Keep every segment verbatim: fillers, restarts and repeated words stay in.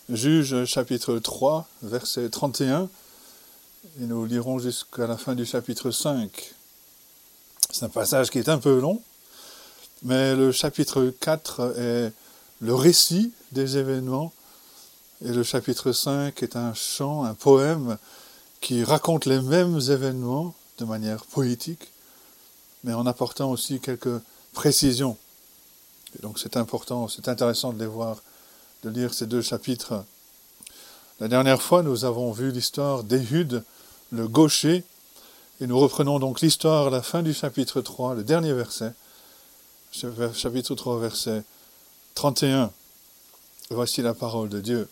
Juges chapitre trois, verset trente et un, et nous lirons jusqu'à la fin du chapitre cinq. C'est un passage qui est un peu long, mais le chapitre quatre est le récit des événements, et le chapitre cinq est un chant, un poème qui raconte les mêmes événements de manière poétique, mais en apportant aussi quelques précisions. Et donc c'est important, c'est intéressant de les voir, de lire ces deux chapitres. La dernière fois, nous avons vu l'histoire d'Éhud, le gaucher, et nous reprenons donc l'histoire à la fin du chapitre trois, le dernier verset, chapitre trois, verset trente et un. Voici la parole de Dieu.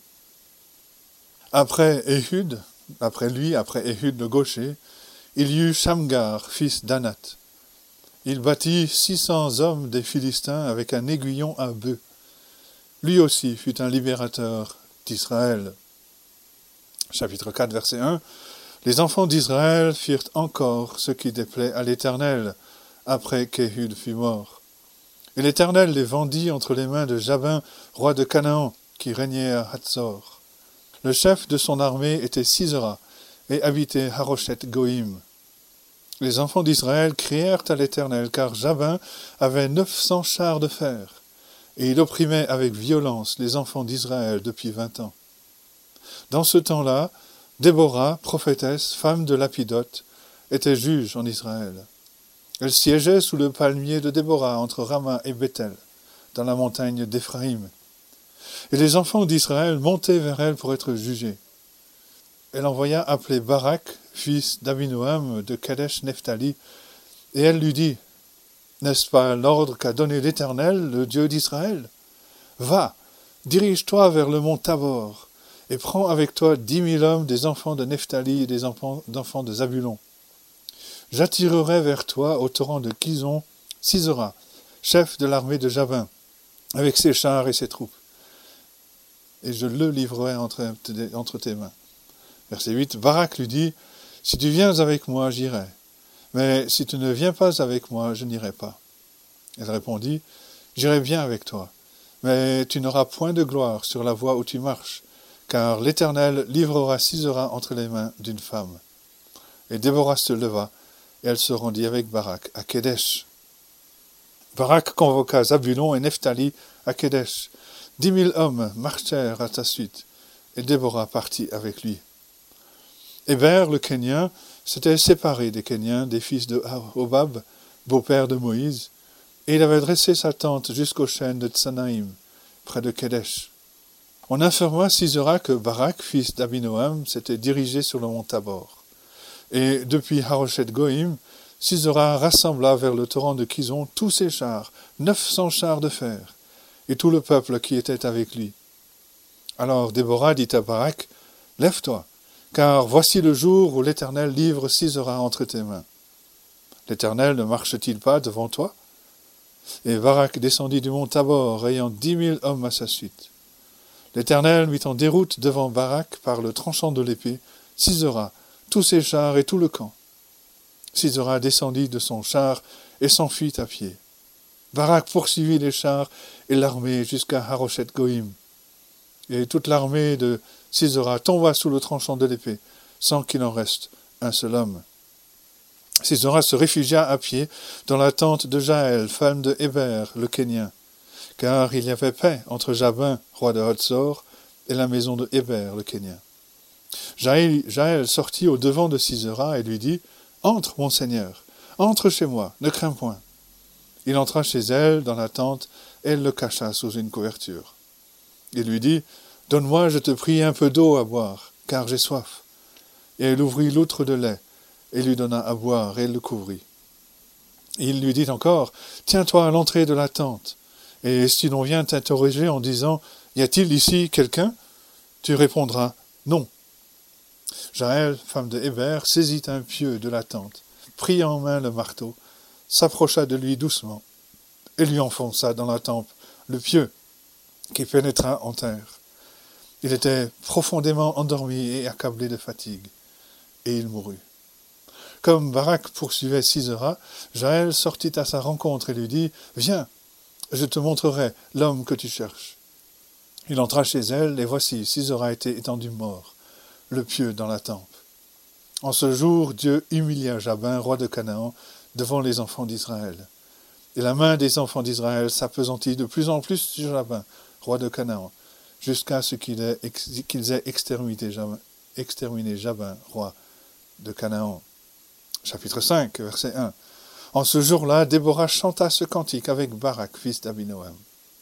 Après Éhud, après lui, après Éhud le gaucher, il y eut Shamgar, fils d'Anath. Il bâtit six cents hommes des Philistins avec un aiguillon à bœuf. Lui aussi fut un libérateur d'Israël. Chapitre quatre, verset un. Les enfants d'Israël firent encore ce qui déplaît à l'Éternel, après qu'Éhud fut mort. Et l'Éternel les vendit entre les mains de Jabin, roi de Canaan, qui régnait à Hatzor. Le chef de son armée était Sisera, et habitait Haroshet-Goïm. Les enfants d'Israël crièrent à l'Éternel, car Jabin avait neuf cents chars de fer, et il opprimait avec violence les enfants d'Israël depuis vingt ans. Dans ce temps-là, Déborah, prophétesse, femme de Lapidote, était juge en Israël. Elle siégeait sous le palmier de Déborah, entre Rama et Bethel, dans la montagne d'Éphraïm. Et les enfants d'Israël montaient vers elle pour être jugés. Elle envoya appeler Barak, fils d'Abinoam de Kadesh Nephtali, et elle lui dit, « N'est-ce pas l'ordre qu'a donné l'Éternel, le Dieu d'Israël? Va, dirige-toi vers le mont Tabor, et prends avec toi dix mille hommes des enfants de Nephtali et des enfants, d'enfants de Zabulon. J'attirerai vers toi au torrent de Kison Sisera, chef de l'armée de Jabin, avec ses chars et ses troupes, et je le livrerai entre, entre tes mains. » Verset huit, Barak lui dit, « Si tu viens avec moi, j'irai, mais si tu ne viens pas avec moi, je n'irai pas. » Elle répondit, « J'irai bien avec toi, mais tu n'auras point de gloire sur la voie où tu marches, car l'Éternel livrera Sisera entre les mains d'une femme. » Et Déborah se leva, et elle se rendit avec Barak à Kédesh. Barak convoqua Zabulon et Nephtali à Kédesh. Dix mille hommes marchèrent à sa suite, et Déborah partit avec lui. Héber, le Kénien, s'était séparé des Kéniens, des fils de Hobab, beau-père de Moïse, et il avait dressé sa tente jusqu'aux chênes de Tsanaïm, près de Kédesh. On informa Sisera que Barak, fils d'Abinoam, s'était dirigé sur le mont Tabor. Et depuis Haroshet-Goïm, Sisera rassembla vers le torrent de Kison tous ses chars, neuf cents chars de fer, et tout le peuple qui était avec lui. Alors Déborah dit à Barak, « Lève-toi, car voici le jour où l'Éternel livre Sisera entre tes mains. L'Éternel ne marche-t-il pas devant toi ?» Et Barak descendit du mont Tabor, ayant dix mille hommes à sa suite. L'Éternel mit en déroute devant Barak par le tranchant de l'épée, Sisera, tous ses chars et tout le camp. Sisera descendit de son char et s'enfuit à pied. Barak poursuivit les chars et l'armée jusqu'à Haroshet-Goïm. Et toute l'armée de Sisera tomba sous le tranchant de l'épée, sans qu'il en reste un seul homme. Sisera se réfugia à pied dans la tente de Jaël, femme de Héber, le Kénien, car il y avait paix entre Jabin, roi de Hatzor, et la maison de Héber, le Kénien. Jaël, Jaël sortit au devant de Sisera et lui dit, « Entre, mon seigneur, entre chez moi, ne crains point. » Il entra chez elle, dans la tente, et elle le cacha sous une couverture. Il lui dit, « Donne-moi, je te prie, un peu d'eau à boire, car j'ai soif. » Et elle ouvrit l'outre de lait, et lui donna à boire, et elle le couvrit. Et il lui dit encore, « Tiens-toi à l'entrée de la tente, et si l'on vient t'interroger en disant, « Y a-t-il ici quelqu'un ?» tu répondras, « Non. » Jaël, femme de Héber, saisit un pieu de la tente, prit en main le marteau, s'approcha de lui doucement, et lui enfonça dans la tempe le pieu, qui pénétra en terre. Il était profondément endormi et accablé de fatigue, et il mourut. Comme Barak poursuivait Sisera, Jaël sortit à sa rencontre et lui dit, « Viens, je te montrerai l'homme que tu cherches. » Il entra chez elle, et voici, Sisera était étendu mort, le pieu dans la tempe. En ce jour, Dieu humilia Jabin, roi de Canaan, devant les enfants d'Israël. Et la main des enfants d'Israël s'appesantit de plus en plus sur Jabin, roi de Canaan, jusqu'à ce qu'ils aient, qu'ils aient exterminé, Jabin, exterminé Jabin, roi de Canaan. Chapitre cinq, verset un. En ce jour-là, Déborah chanta ce cantique avec Barak, fils d'Abinoam.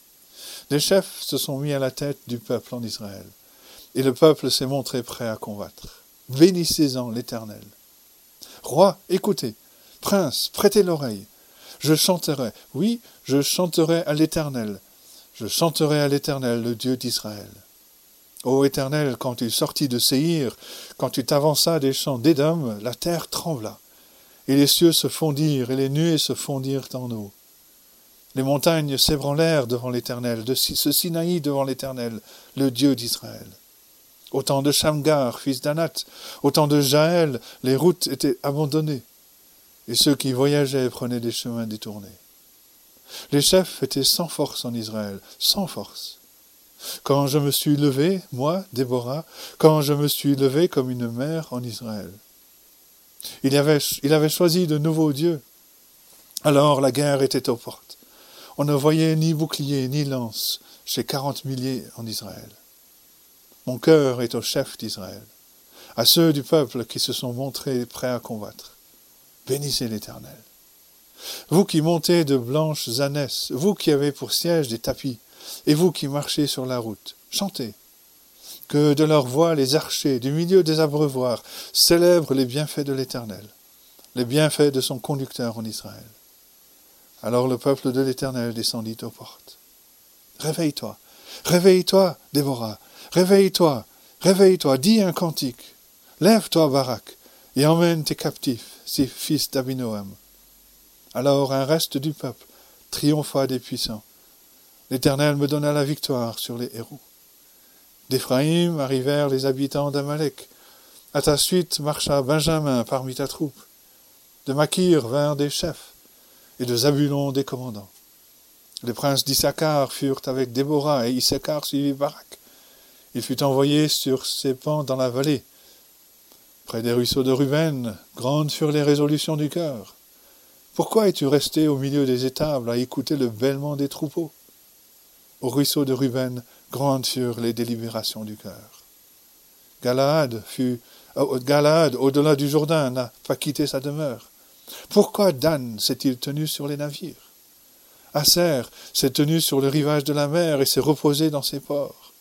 Les chefs se sont mis à la tête du peuple en Israël, et le peuple s'est montré prêt à combattre. Bénissez-en l'Éternel. Roi, écoutez. Prince, prêtez l'oreille. Je chanterai, oui, je chanterai à l'Éternel. Je chanterai à l'Éternel, le Dieu d'Israël. Ô Éternel, quand tu sortis de Séhir, quand tu t'avanças des champs d'Édom, la terre trembla, et les cieux se fondirent, et les nuées se fondirent en eau. Les montagnes s'ébranlèrent devant l'Éternel, de ce Sinaï devant l'Éternel, le Dieu d'Israël. Au temps de Shamgar, fils d'Anath, au temps de Jaël, les routes étaient abandonnées, et ceux qui voyageaient prenaient des chemins détournés. Les chefs étaient sans force en Israël, sans force. Quand je me suis levé, moi, Déborah, quand je me suis levé comme une mère en Israël. Il avait, il avait choisi de nouveaux dieux. Alors la guerre était aux portes. On ne voyait ni bouclier ni lance chez quarante milliers en Israël. Mon cœur est aux chefs d'Israël, à ceux du peuple qui se sont montrés prêts à combattre. Bénissez l'Éternel. Vous qui montez de blanches ânesses, vous qui avez pour siège des tapis, et vous qui marchez sur la route, chantez. Que de leur voix les archers, du milieu des abreuvoirs, célèbrent les bienfaits de l'Éternel, les bienfaits de son conducteur en Israël. Alors le peuple de l'Éternel descendit aux portes. Réveille-toi, réveille-toi, Déborah, réveille-toi, réveille-toi, dis un cantique. Lève-toi, Barak, et emmène tes captifs, ces fils d'Abinoam. Alors un reste du peuple triompha des puissants. L'Éternel me donna la victoire sur les héros. D'Éphraïm arrivèrent les habitants d'Amalek. À ta suite marcha Benjamin parmi ta troupe. De Makir vinrent des chefs, et de Zabulon des commandants. Les princes d'Issachar furent avec Déborah, et Issachar suivit Barak. Il fut envoyé sur ses pans dans la vallée. Près des ruisseaux de Ruben, grandes furent les résolutions du cœur. Pourquoi es-tu resté au milieu des étables à écouter le bêlement des troupeaux? Au ruisseau de Ruben, grandes furent les délibérations du cœur. Galaad fut, euh, Galaad, au-delà du Jourdain, n'a pas quitté sa demeure. Pourquoi Dan s'est-il tenu sur les navires? Aser s'est tenu sur le rivage de la mer et s'est reposé dans ses ports.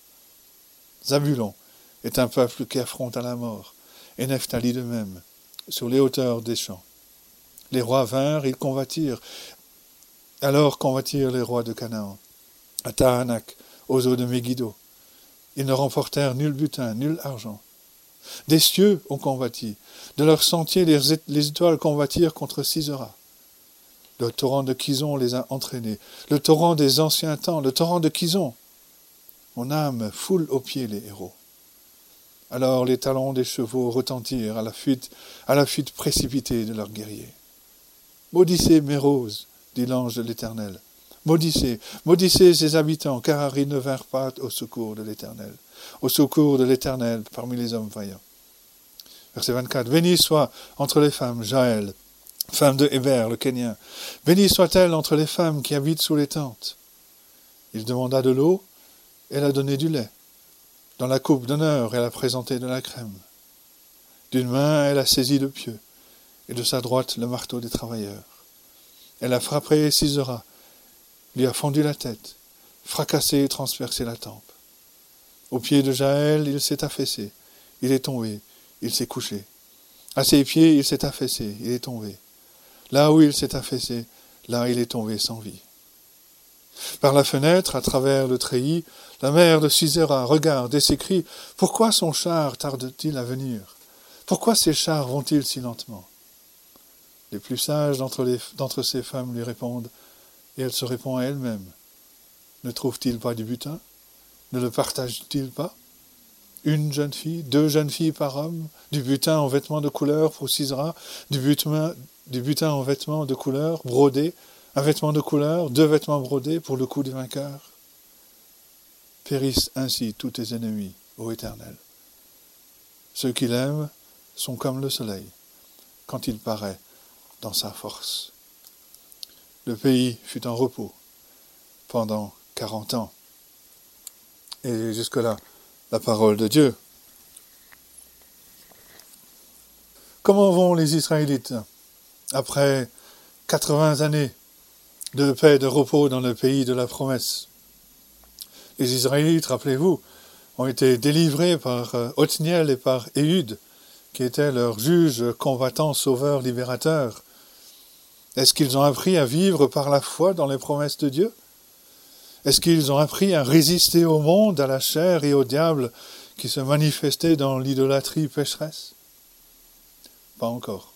Zabulon est un peuple qui affronte à la mort, et Nephtali de même, sur les hauteurs des champs. Les rois vinrent, ils combattirent. Alors combattirent les rois de Canaan, à Tahanak, aux eaux de Megiddo. Ils ne remportèrent nul butin, nul argent. Des cieux ont combattu. De leur sentier, les, les étoiles combattirent contre Sisera. Le torrent de Kison les a entraînés. Le torrent des anciens temps, le torrent de Kison. Mon âme foule aux pieds les héros. Alors les talons des chevaux retentirent à la fuite, à la fuite précipitée de leurs guerriers. Maudissez mes roses, dit l'ange de l'Éternel. Maudissez, maudissez ses habitants, car ils ne vinrent pas au secours de l'Éternel, au secours de l'Éternel parmi les hommes vaillants. Verset vingt-quatre. Bénie soit entre les femmes Jaël, femme de Héber, le Kénien. Bénie soit-elle entre les femmes qui habitent sous les tentes. Il demanda de l'eau, elle a donné du lait. Dans la coupe d'honneur, elle a présenté de la crème. D'une main, elle a saisi le pieu, et de sa droite le marteau des travailleurs. Elle a frappé Sisera, lui a fendu la tête, fracassé et transpercé la tempe. Au pied de Jaël, il s'est affaissé, il est tombé, il s'est couché. À ses pieds, il s'est affaissé, il est tombé. Là où il s'est affaissé, là il est tombé sans vie. Par la fenêtre, à travers le treillis, la mère de Sisera regarde et s'écrie « Pourquoi son char tarde-t-il à venir? Pourquoi ces chars vont-ils si lentement ?» Les plus sages d'entre, les, d'entre ces femmes lui répondent, et elle se répond à elle-même. Ne trouve-t-il pas du butin? Ne le partage-t-il pas? Une jeune fille, deux jeunes filles par homme, du butin en vêtements de couleur pour Sisera, du butin, du butin en vêtements de couleur brodés, un vêtement de couleur, deux vêtements brodés pour le cou du vainqueur. Périssent ainsi tous tes ennemis, ô Éternel. Ceux qui l'aiment sont comme le soleil, quand il paraît dans sa force. Le pays fut en repos pendant quarante ans. Et jusque-là, la parole de Dieu. Comment vont les Israélites après quatre-vingts années de paix et de repos dans le pays de la promesse? Les Israélites, rappelez-vous, ont été délivrés par Othniel et par Éhud, qui étaient leurs juges, combattants, sauveurs, libérateurs. Est-ce qu'ils ont appris à vivre par la foi dans les promesses de Dieu? Est-ce qu'ils ont appris à résister au monde, à la chair et au diable qui se manifestait dans l'idolâtrie pécheresse? Pas encore.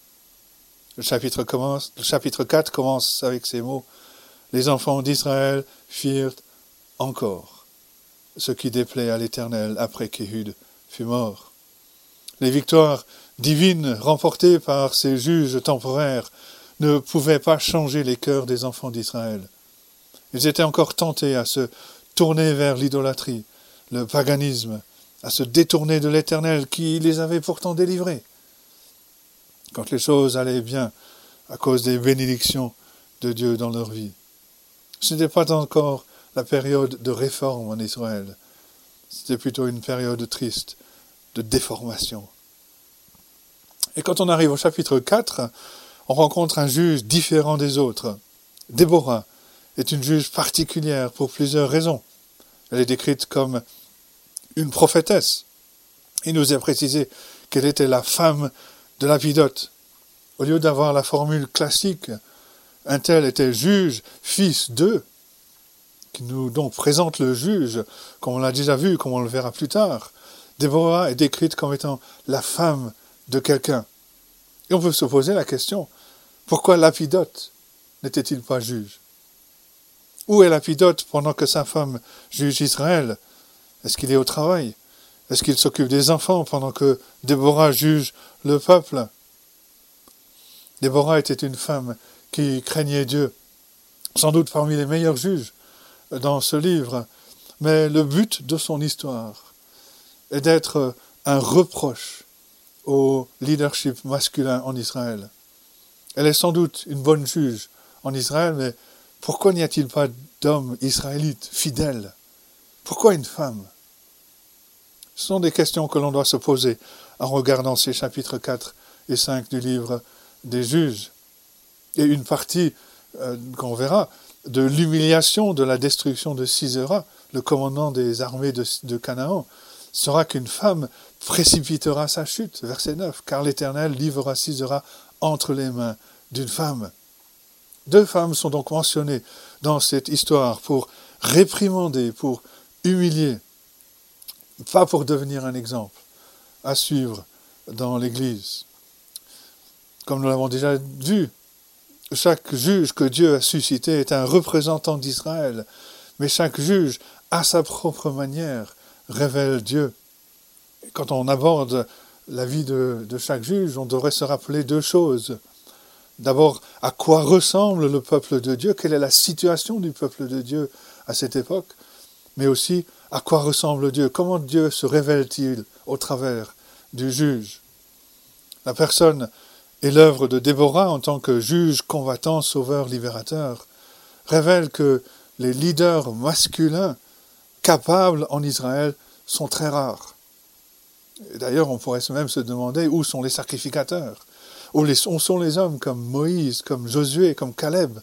Le chapitre, commence, le chapitre quatre commence avec ces mots. Les enfants d'Israël firent encore ce qui déplaît à l'Éternel après qu'Éhud fut mort. Les victoires divines remportées par ces juges temporaires ne pouvaient pas changer les cœurs des enfants d'Israël. Ils étaient encore tentés à se tourner vers l'idolâtrie, le paganisme, à se détourner de l'Éternel qui les avait pourtant délivrés. Quand les choses allaient bien, à cause des bénédictions de Dieu dans leur vie. Ce n'était pas encore la période de réforme en Israël. C'était plutôt une période triste, de déformation. Et quand on arrive au chapitre quatre, on rencontre un juge différent des autres. Déborah est une juge particulière pour plusieurs raisons. Elle est décrite comme une prophétesse. Il nous est précisé qu'elle était la femme de Lapidote. Au lieu d'avoir la formule classique, un tel était juge, fils d'eux, qui nous donc présente le juge, comme on l'a déjà vu, comme on le verra plus tard. Déborah est décrite comme étant la femme de quelqu'un. Et on peut se poser la question, pourquoi Lapidote n'était-il pas juge? Où est Lapidote pendant que sa femme juge Israël? Est-ce qu'il est au travail? Est-ce qu'il s'occupe des enfants pendant que Déborah juge le peuple? Déborah était une femme qui craignait Dieu, sans doute parmi les meilleurs juges dans ce livre, mais le but de son histoire est d'être un reproche au leadership masculin en Israël. Elle est sans doute une bonne juge en Israël, mais pourquoi n'y a-t-il pas d'hommes israélites fidèles? Pourquoi une femme? Ce sont des questions que l'on doit se poser en regardant ces chapitres quatre et cinq du livre des juges. Et une partie, euh, qu'on verra, de l'humiliation de la destruction de Sisera, le commandant des armées de, de Canaan, sera qu'une femme précipitera sa chute. Verset neuf, car l'Éternel livrera Sisera entre les mains d'une femme. Deux femmes sont donc mentionnées dans cette histoire pour réprimander, pour humilier, pas pour devenir un exemple à suivre dans l'Église. Comme nous l'avons déjà vu, chaque juge que Dieu a suscité est un représentant d'Israël, mais chaque juge, à sa propre manière, révèle Dieu. Et quand on aborde la vie de, de chaque juge, on devrait se rappeler deux choses. D'abord, à quoi ressemble le peuple de Dieu, quelle est la situation du peuple de Dieu à cette époque, mais aussi à quoi ressemble Dieu, comment Dieu se révèle-t-il au travers du juge. La personne et l'œuvre de Déborah en tant que juge, combattant, sauveur, libérateur, révèle que les leaders masculins capables en Israël sont très rares. Et d'ailleurs, on pourrait même se demander où sont les sacrificateurs, où, les, où sont les hommes comme Moïse, comme Josué, comme Caleb.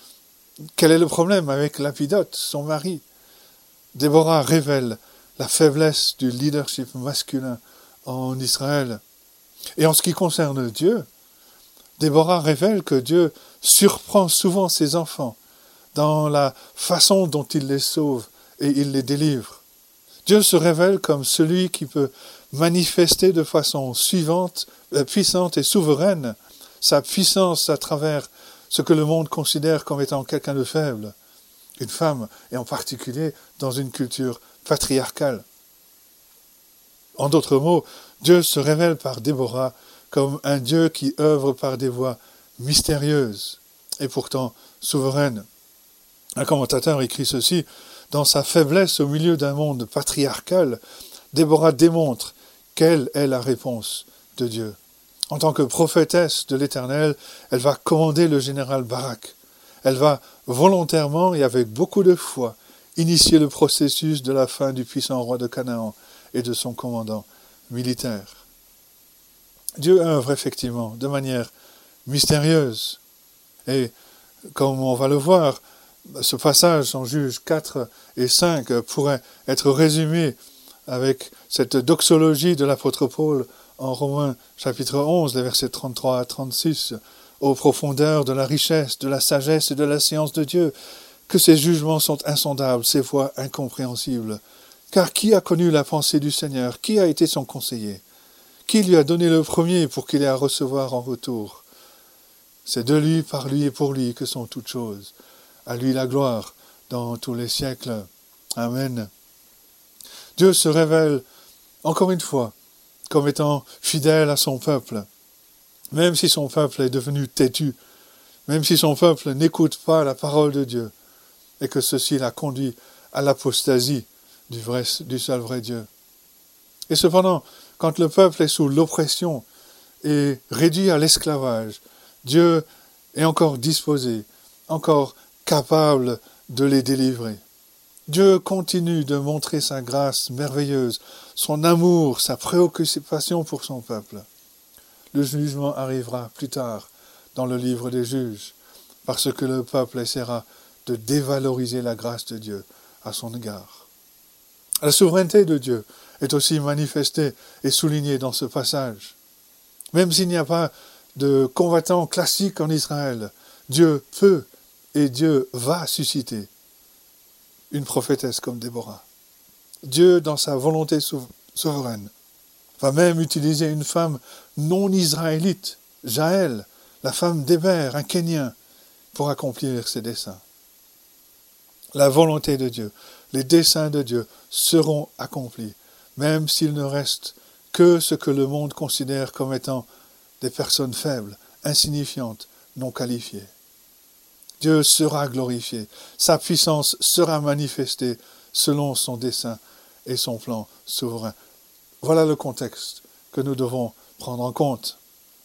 Quel est le problème avec Lapidote, son mari? Déborah révèle la faiblesse du leadership masculin en Israël. Et en ce qui concerne Dieu, Déborah révèle que Dieu surprend souvent ses enfants dans la façon dont il les sauve et il les délivre. Dieu se révèle comme celui qui peut manifester de façon suivante, puissante et souveraine sa puissance à travers ce que le monde considère comme étant quelqu'un de faible, une femme, et en particulier dans une culture patriarcale. En d'autres mots, Dieu se révèle par Déborah comme un Dieu qui œuvre par des voies mystérieuses et pourtant souveraines. Un commentateur écrit ceci, dans sa faiblesse au milieu d'un monde patriarcal, Déborah démontre quelle est la réponse de Dieu. En tant que prophétesse de l'Éternel, elle va commander le général Barak. Elle va volontairement et avec beaucoup de foi initier le processus de la fin du puissant roi de Canaan et de son commandant militaire. Dieu œuvre effectivement de manière mystérieuse. Et comme on va le voir, ce passage en Juges quatre et cinq pourrait être résumé avec cette doxologie de l'apôtre Paul en Romains chapitre onze, les versets trente-trois à trente-six, aux profondeurs de la richesse, de la sagesse et de la science de Dieu, que ses jugements sont insondables, ses voies incompréhensibles. Car qui a connu la pensée du Seigneur? Qui a été son conseiller? Qui lui a donné le premier pour qu'il ait à recevoir en retour? C'est de lui, par lui et pour lui que sont toutes choses. À lui la gloire dans tous les siècles. Amen. Dieu se révèle, encore une fois, comme étant fidèle à son peuple. Même si son peuple est devenu têtu, même si son peuple n'écoute pas la parole de Dieu, et que ceci l'a conduit à l'apostasie du, vrai, du seul vrai Dieu. Et cependant, quand le peuple est sous l'oppression et réduit à l'esclavage, Dieu est encore disposé, encore capable de les délivrer. Dieu continue de montrer sa grâce merveilleuse, son amour, sa préoccupation pour son peuple. Le jugement arrivera plus tard dans le livre des juges, parce que le peuple essaiera de dévaloriser la grâce de Dieu à son égard. La souveraineté de Dieu est aussi manifestée et soulignée dans ce passage. Même s'il n'y a pas de combattants classiques en Israël, Dieu peut et Dieu va susciter une prophétesse comme Déborah. Dieu, dans sa volonté souveraine, va même utiliser une femme non israélite, Jaël, la femme d'Héber, un Kénien, pour accomplir ses desseins. La volonté de Dieu, les desseins de Dieu seront accomplis, même s'il ne reste que ce que le monde considère comme étant des personnes faibles, insignifiantes, non qualifiées. Dieu sera glorifié, sa puissance sera manifestée selon son dessein et son plan souverain. Voilà le contexte que nous devons prendre en compte.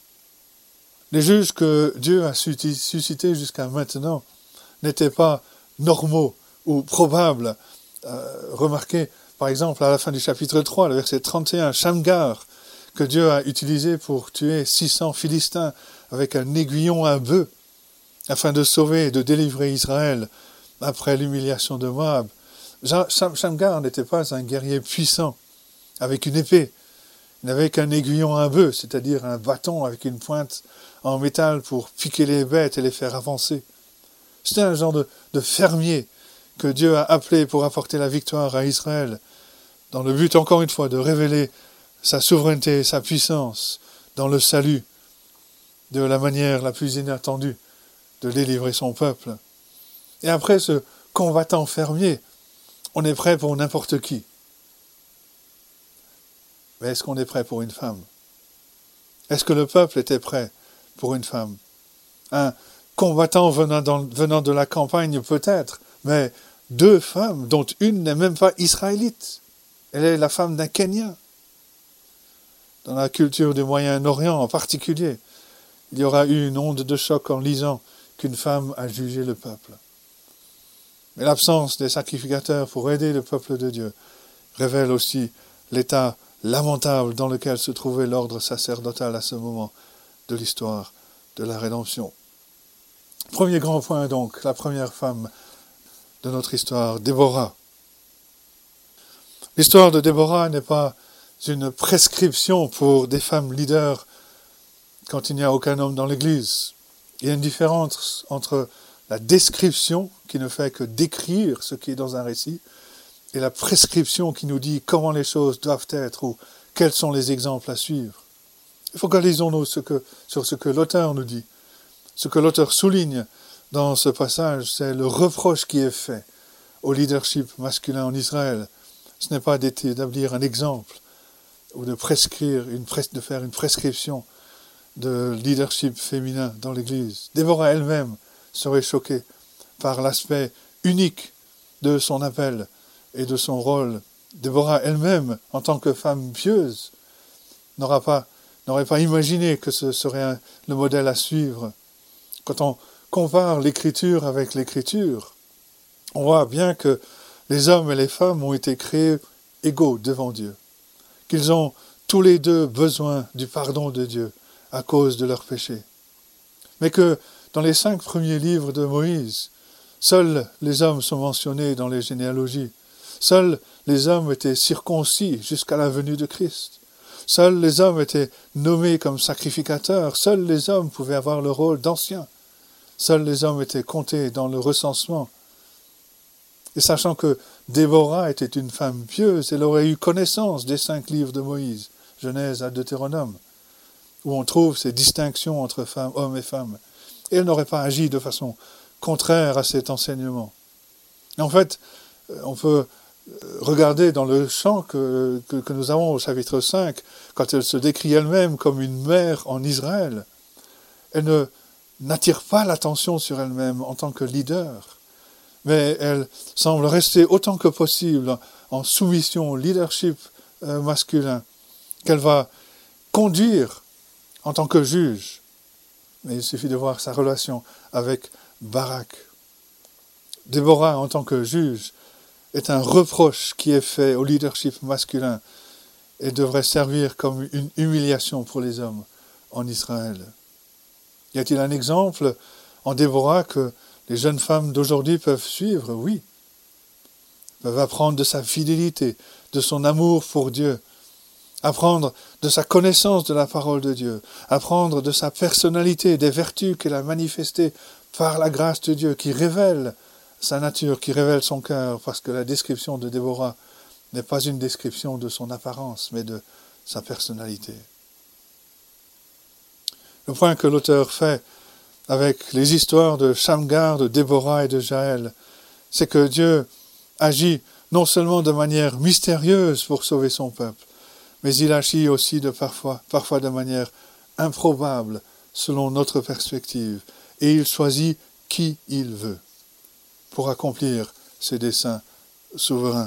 Les juges que Dieu a suscités jusqu'à maintenant n'étaient pas normaux ou probables. Euh, remarquez, par exemple, à la fin du chapitre trois, le verset trente et un, Shamgar, que Dieu a utilisé pour tuer six cents Philistins avec un aiguillon à un bœuf, afin de sauver et de délivrer Israël après l'humiliation de Moab. Shamgar n'était pas un guerrier puissant, avec une épée. Il n'avait qu'un aiguillon à un bœuf, c'est-à-dire un bâton avec une pointe en métal pour piquer les bêtes et les faire avancer. C'était un genre de, de fermier que Dieu a appelé pour apporter la victoire à Israël, dans le but, encore une fois, de révéler sa souveraineté et sa puissance dans le salut, de la manière la plus inattendue de délivrer son peuple. Et après ce combattant fermier, on est prêt pour n'importe qui. Mais est-ce qu'on est prêt pour une femme? Est-ce que le peuple était prêt pour une femme? Un combattant venant, dans, venant de la campagne peut-être, mais deux femmes, dont une n'est même pas israélite. Elle est la femme d'un Kénien. Dans la culture du Moyen-Orient en particulier, il y aura eu une onde de choc en lisant qu'une femme a jugé le peuple. Mais l'absence des sacrificateurs pour aider le peuple de Dieu révèle aussi l'état lamentable dans lequel se trouvait l'ordre sacerdotal à ce moment de l'histoire de la rédemption. Premier grand point donc, la première femme de notre histoire, Déborah. L'histoire de Déborah n'est pas une prescription pour des femmes leaders quand il n'y a aucun homme dans l'Église. Il y a une différence entre la description, qui ne fait que décrire ce qui est dans un récit, et la prescription qui nous dit comment les choses doivent être ou quels sont les exemples à suivre. Focalisons-nous ce que, sur ce que l'auteur nous dit. Ce que l'auteur souligne dans ce passage, c'est le reproche qui est fait au leadership masculin en Israël. Ce n'est pas d'établir un exemple ou de prescrire, une pres- de faire une prescription de leadership féminin dans l'Église. Déborah elle-même serait choquée par l'aspect unique de son appel et de son rôle. Déborah elle-même, en tant que femme pieuse, n'aura pas, n'aurait pas imaginé que ce serait un, le modèle à suivre. Quand on compare l'Écriture avec l'Écriture, on voit bien que les hommes et les femmes ont été créés égaux devant Dieu, qu'ils ont tous les deux besoin du pardon de Dieu à cause de leurs péchés. Mais que dans les cinq premiers livres de Moïse, seuls les hommes sont mentionnés dans les généalogies. Seuls les hommes étaient circoncis jusqu'à la venue de Christ. Seuls les hommes étaient nommés comme sacrificateurs. Seuls les hommes pouvaient avoir le rôle d'anciens. Seuls les hommes étaient comptés dans le recensement. Et sachant que Déborah était une femme pieuse, elle aurait eu connaissance des cinq livres de Moïse, Genèse à Deutéronome, où on trouve ces distinctions entre femmes, hommes et femmes. Et elle n'aurait pas agi de façon contraire à cet enseignement. En fait, on peut regarder dans le chant que, que, que nous avons au chapitre cinq, quand elle se décrit elle-même comme une mère en Israël, elle ne, n'attire pas l'attention sur elle-même en tant que leader, mais elle semble rester autant que possible en soumission au leadership euh, masculin, qu'elle va conduire en tant que juge. Mais il suffit de voir sa relation avec Barak. Déborah, en tant que juge, est un reproche qui est fait au leadership masculin et devrait servir comme une humiliation pour les hommes en Israël. Y a-t-il un exemple en Déborah que les jeunes femmes d'aujourd'hui peuvent suivre? Oui. Peuvent apprendre de sa fidélité, de son amour pour Dieu, apprendre de sa connaissance de la parole de Dieu, apprendre de sa personnalité, des vertus qu'elle a manifestées par la grâce de Dieu, qui révèle sa nature, qui révèle son cœur, parce que la description de Déborah n'est pas une description de son apparence, mais de sa personnalité. Le point que l'auteur fait avec les histoires de Shamgar, de Déborah et de Jaël, c'est que Dieu agit non seulement de manière mystérieuse pour sauver son peuple, mais il agit aussi de parfois, parfois de manière improbable selon notre perspective, et il choisit qui il veut pour accomplir ses desseins souverains.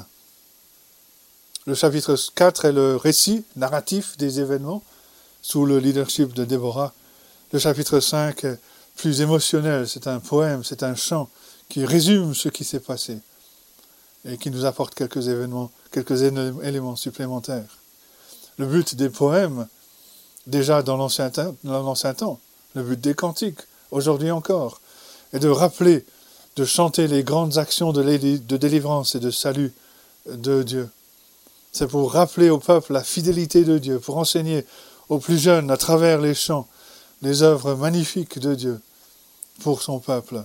Le chapitre quatre est le récit narratif des événements sous le leadership de Déborah. Le chapitre cinq est plus émotionnel, c'est un poème, c'est un chant qui résume ce qui s'est passé et qui nous apporte quelques événements, quelques éléments supplémentaires. Le but des poèmes, déjà dans l'ancien temps, dans l'ancien temps, le but des cantiques, aujourd'hui encore, est de rappeler, de chanter les grandes actions de, de délivrance et de salut de Dieu. C'est pour rappeler au peuple la fidélité de Dieu, pour enseigner aux plus jeunes, à travers les chants, les œuvres magnifiques de Dieu pour son peuple,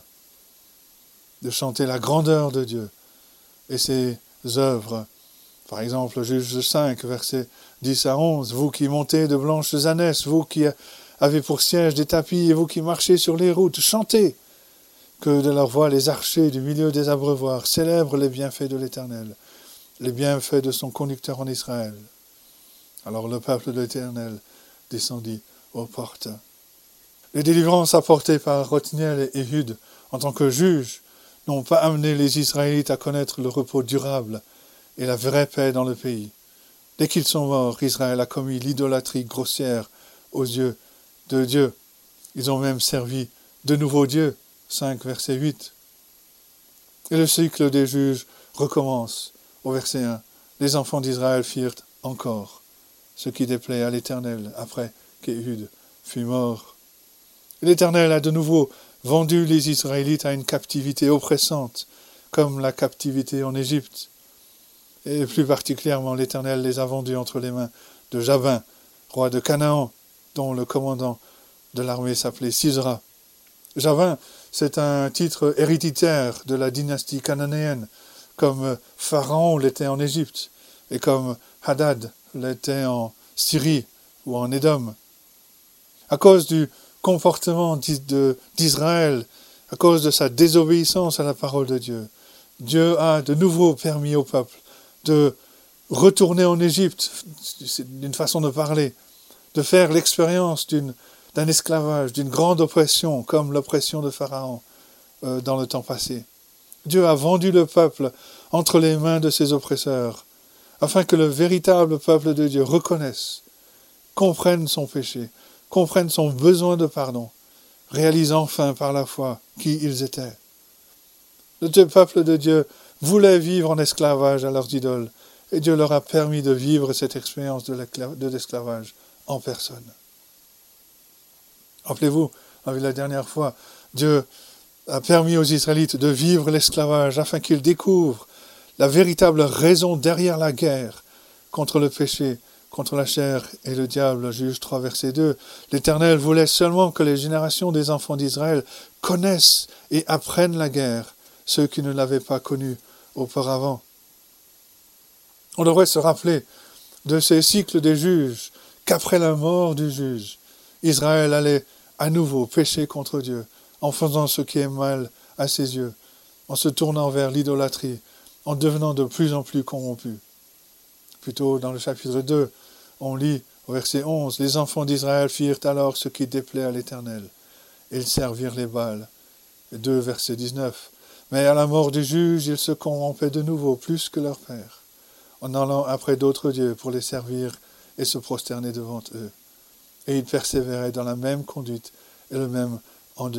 de chanter la grandeur de Dieu et ses œuvres. Par exemple, Juge cinq, versets dix à onze, « Vous qui montez de blanches ânesses, vous qui avez pour siège des tapis et vous qui marchez sur les routes, chantez, que de leur voix les archers du milieu des abreuvoirs célèbrent les bienfaits de l'Éternel, les bienfaits de son conducteur en Israël. » Alors le peuple de l'Éternel descendit aux portes. Les délivrances apportées par Othniel et Éhud en tant que juges n'ont pas amené les Israélites à connaître le repos durable et la vraie paix dans le pays. Dès qu'ils sont morts, Israël a commis l'idolâtrie grossière aux yeux de Dieu. Ils ont même servi de nouveaux dieux. cinq, verset huit. Et le cycle des juges recommence au verset un. Les enfants d'Israël firent encore ce qui déplaît à l'Éternel après qu'Éhud fut mort. Et l'Éternel a de nouveau vendu les Israélites à une captivité oppressante, comme la captivité en Égypte. Et plus particulièrement, l'Éternel les a vendus entre les mains de Jabin, roi de Canaan, dont le commandant de l'armée s'appelait Sisera. Jabin, c'est un titre héréditaire de la dynastie cananéenne, comme Pharaon l'était en Égypte, et comme Hadad l'était en Syrie ou en Édom. À cause du comportement d'Israël, à cause de sa désobéissance à la parole de Dieu, Dieu a de nouveau permis au peuple de retourner en Égypte, d'une façon de parler, de faire l'expérience d'une, d'un esclavage, d'une grande oppression, comme l'oppression de Pharaon euh, dans le temps passé. Dieu a vendu le peuple entre les mains de ses oppresseurs, afin que le véritable peuple de Dieu reconnaisse, comprenne son péché, comprenne son besoin de pardon, réalise enfin par la foi qui ils étaient. Le peuple de Dieu voulait vivre en esclavage à leurs idoles, et Dieu leur a permis de vivre cette expérience de l'esclavage en personne. Rappelez-vous, avec la dernière fois, Dieu a permis aux Israélites de vivre l'esclavage afin qu'ils découvrent la véritable raison derrière la guerre contre le péché, contre la chair et le diable. Juge trois, verset deux. L'Éternel voulait seulement que les générations des enfants d'Israël connaissent et apprennent la guerre, ceux qui ne l'avaient pas connue auparavant. On devrait se rappeler de ces cycles des juges, qu'après la mort du juge, Israël allait à nouveau pécher contre Dieu, en faisant ce qui est mal à ses yeux, en se tournant vers l'idolâtrie, en devenant de plus en plus corrompu. Plutôt dans le chapitre deux, on lit au verset onze, « Les enfants d'Israël firent alors ce qui déplaît à l'Éternel. Ils servirent les Baals. » deux, verset dix-neuf. « Mais à la mort du juge, ils se corrompaient de nouveau plus que leur père, en allant après d'autres dieux pour les servir et se prosterner devant eux. Et ils persévéraient dans la même conduite et le même endurcissement. »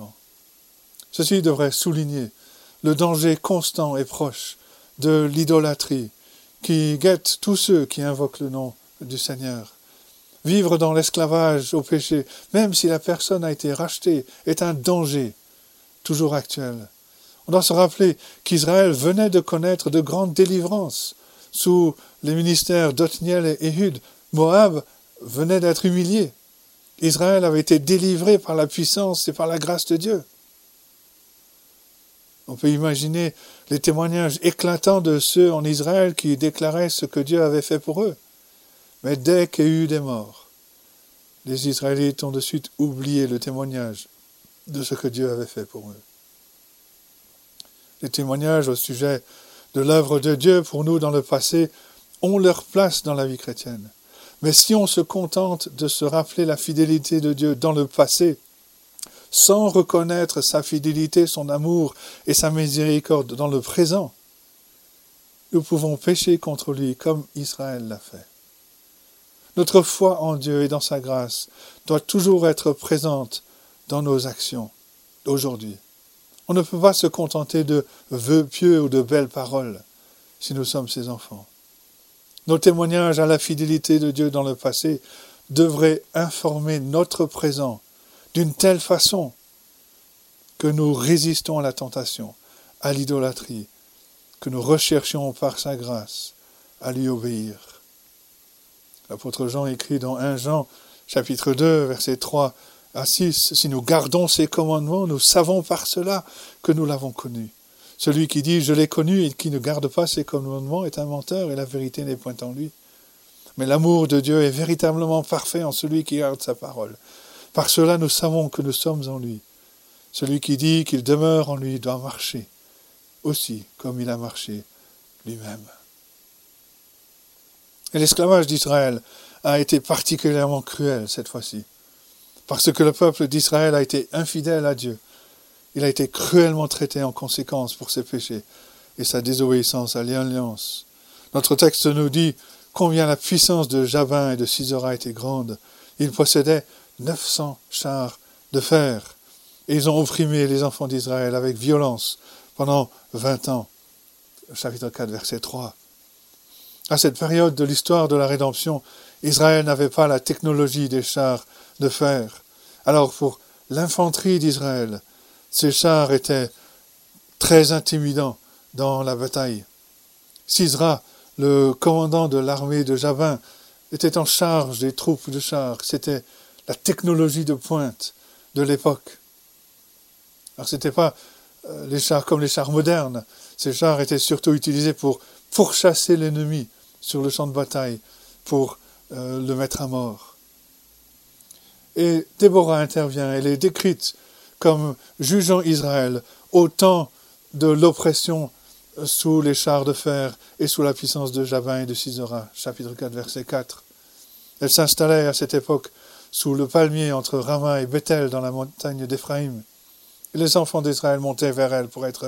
Ceci devrait souligner le danger constant et proche de l'idolâtrie qui guette tous ceux qui invoquent le nom du Seigneur. Vivre dans l'esclavage au péché, même si la personne a été rachetée, est un danger toujours actuel. On doit se rappeler qu'Israël venait de connaître de grandes délivrances sous les ministères d'Othniel et Éhud. Moab venait d'être humilié. Israël avait été délivré par la puissance et par la grâce de Dieu. On peut imaginer les témoignages éclatants de ceux en Israël qui déclaraient ce que Dieu avait fait pour eux. Mais dès qu'Éhud est mort, les Israélites ont de suite oublié le témoignage de ce que Dieu avait fait pour eux. Les témoignages au sujet de l'œuvre de Dieu pour nous dans le passé ont leur place dans la vie chrétienne. Mais si on se contente de se rappeler la fidélité de Dieu dans le passé, sans reconnaître sa fidélité, son amour et sa miséricorde dans le présent, nous pouvons pécher contre lui comme Israël l'a fait. Notre foi en Dieu et dans sa grâce doit toujours être présente dans nos actions aujourd'hui. On ne peut pas se contenter de vœux pieux ou de belles paroles si nous sommes ses enfants. Nos témoignages à la fidélité de Dieu dans le passé devraient informer notre présent d'une telle façon que nous résistons à la tentation, à l'idolâtrie, que nous recherchions par sa grâce à lui obéir. L'apôtre Jean écrit dans premier Jean, chapitre deux, versets trois à six, « Si nous gardons ses commandements, nous savons par cela que nous l'avons connu. Celui qui dit « Je l'ai connu » et qui ne garde pas ses commandements est un menteur et la vérité n'est point en lui. Mais l'amour de Dieu est véritablement parfait en celui qui garde sa parole. Par cela, nous savons que nous sommes en lui. Celui qui dit qu'il demeure en lui doit marcher aussi comme il a marché lui-même. » Et l'esclavage d'Israël a été particulièrement cruel cette fois-ci, parce que le peuple d'Israël a été infidèle à Dieu. Il a été cruellement traité en conséquence pour ses péchés et sa désobéissance à l'alliance. Notre texte nous dit combien la puissance de Jabin et de Sisera était grande. Ils possédaient neuf cents chars de fer et ils ont opprimé les enfants d'Israël avec violence pendant vingt ans. Chapitre quatre, verset trois. À cette période de l'histoire de la rédemption, Israël n'avait pas la technologie des chars de fer. Alors pour l'infanterie d'Israël, ces chars étaient très intimidants dans la bataille. Sisera, le commandant de l'armée de Jabin, était en charge des troupes de chars. C'était la technologie de pointe de l'époque. Alors ce n'était pas euh, les chars comme les chars modernes. Ces chars étaient surtout utilisés pour pourchasser l'ennemi sur le champ de bataille, pour euh, le mettre à mort. Et Déborah intervient, elle est décrite comme jugeant Israël au temps de l'oppression sous les chars de fer et sous la puissance de Jabin et de Sisera, chapitre quatre, verset quatre. Elle s'installait à cette époque sous le palmier entre Rama et Bethel dans la montagne d'Éphraïm. Et les enfants d'Israël montaient vers elle pour être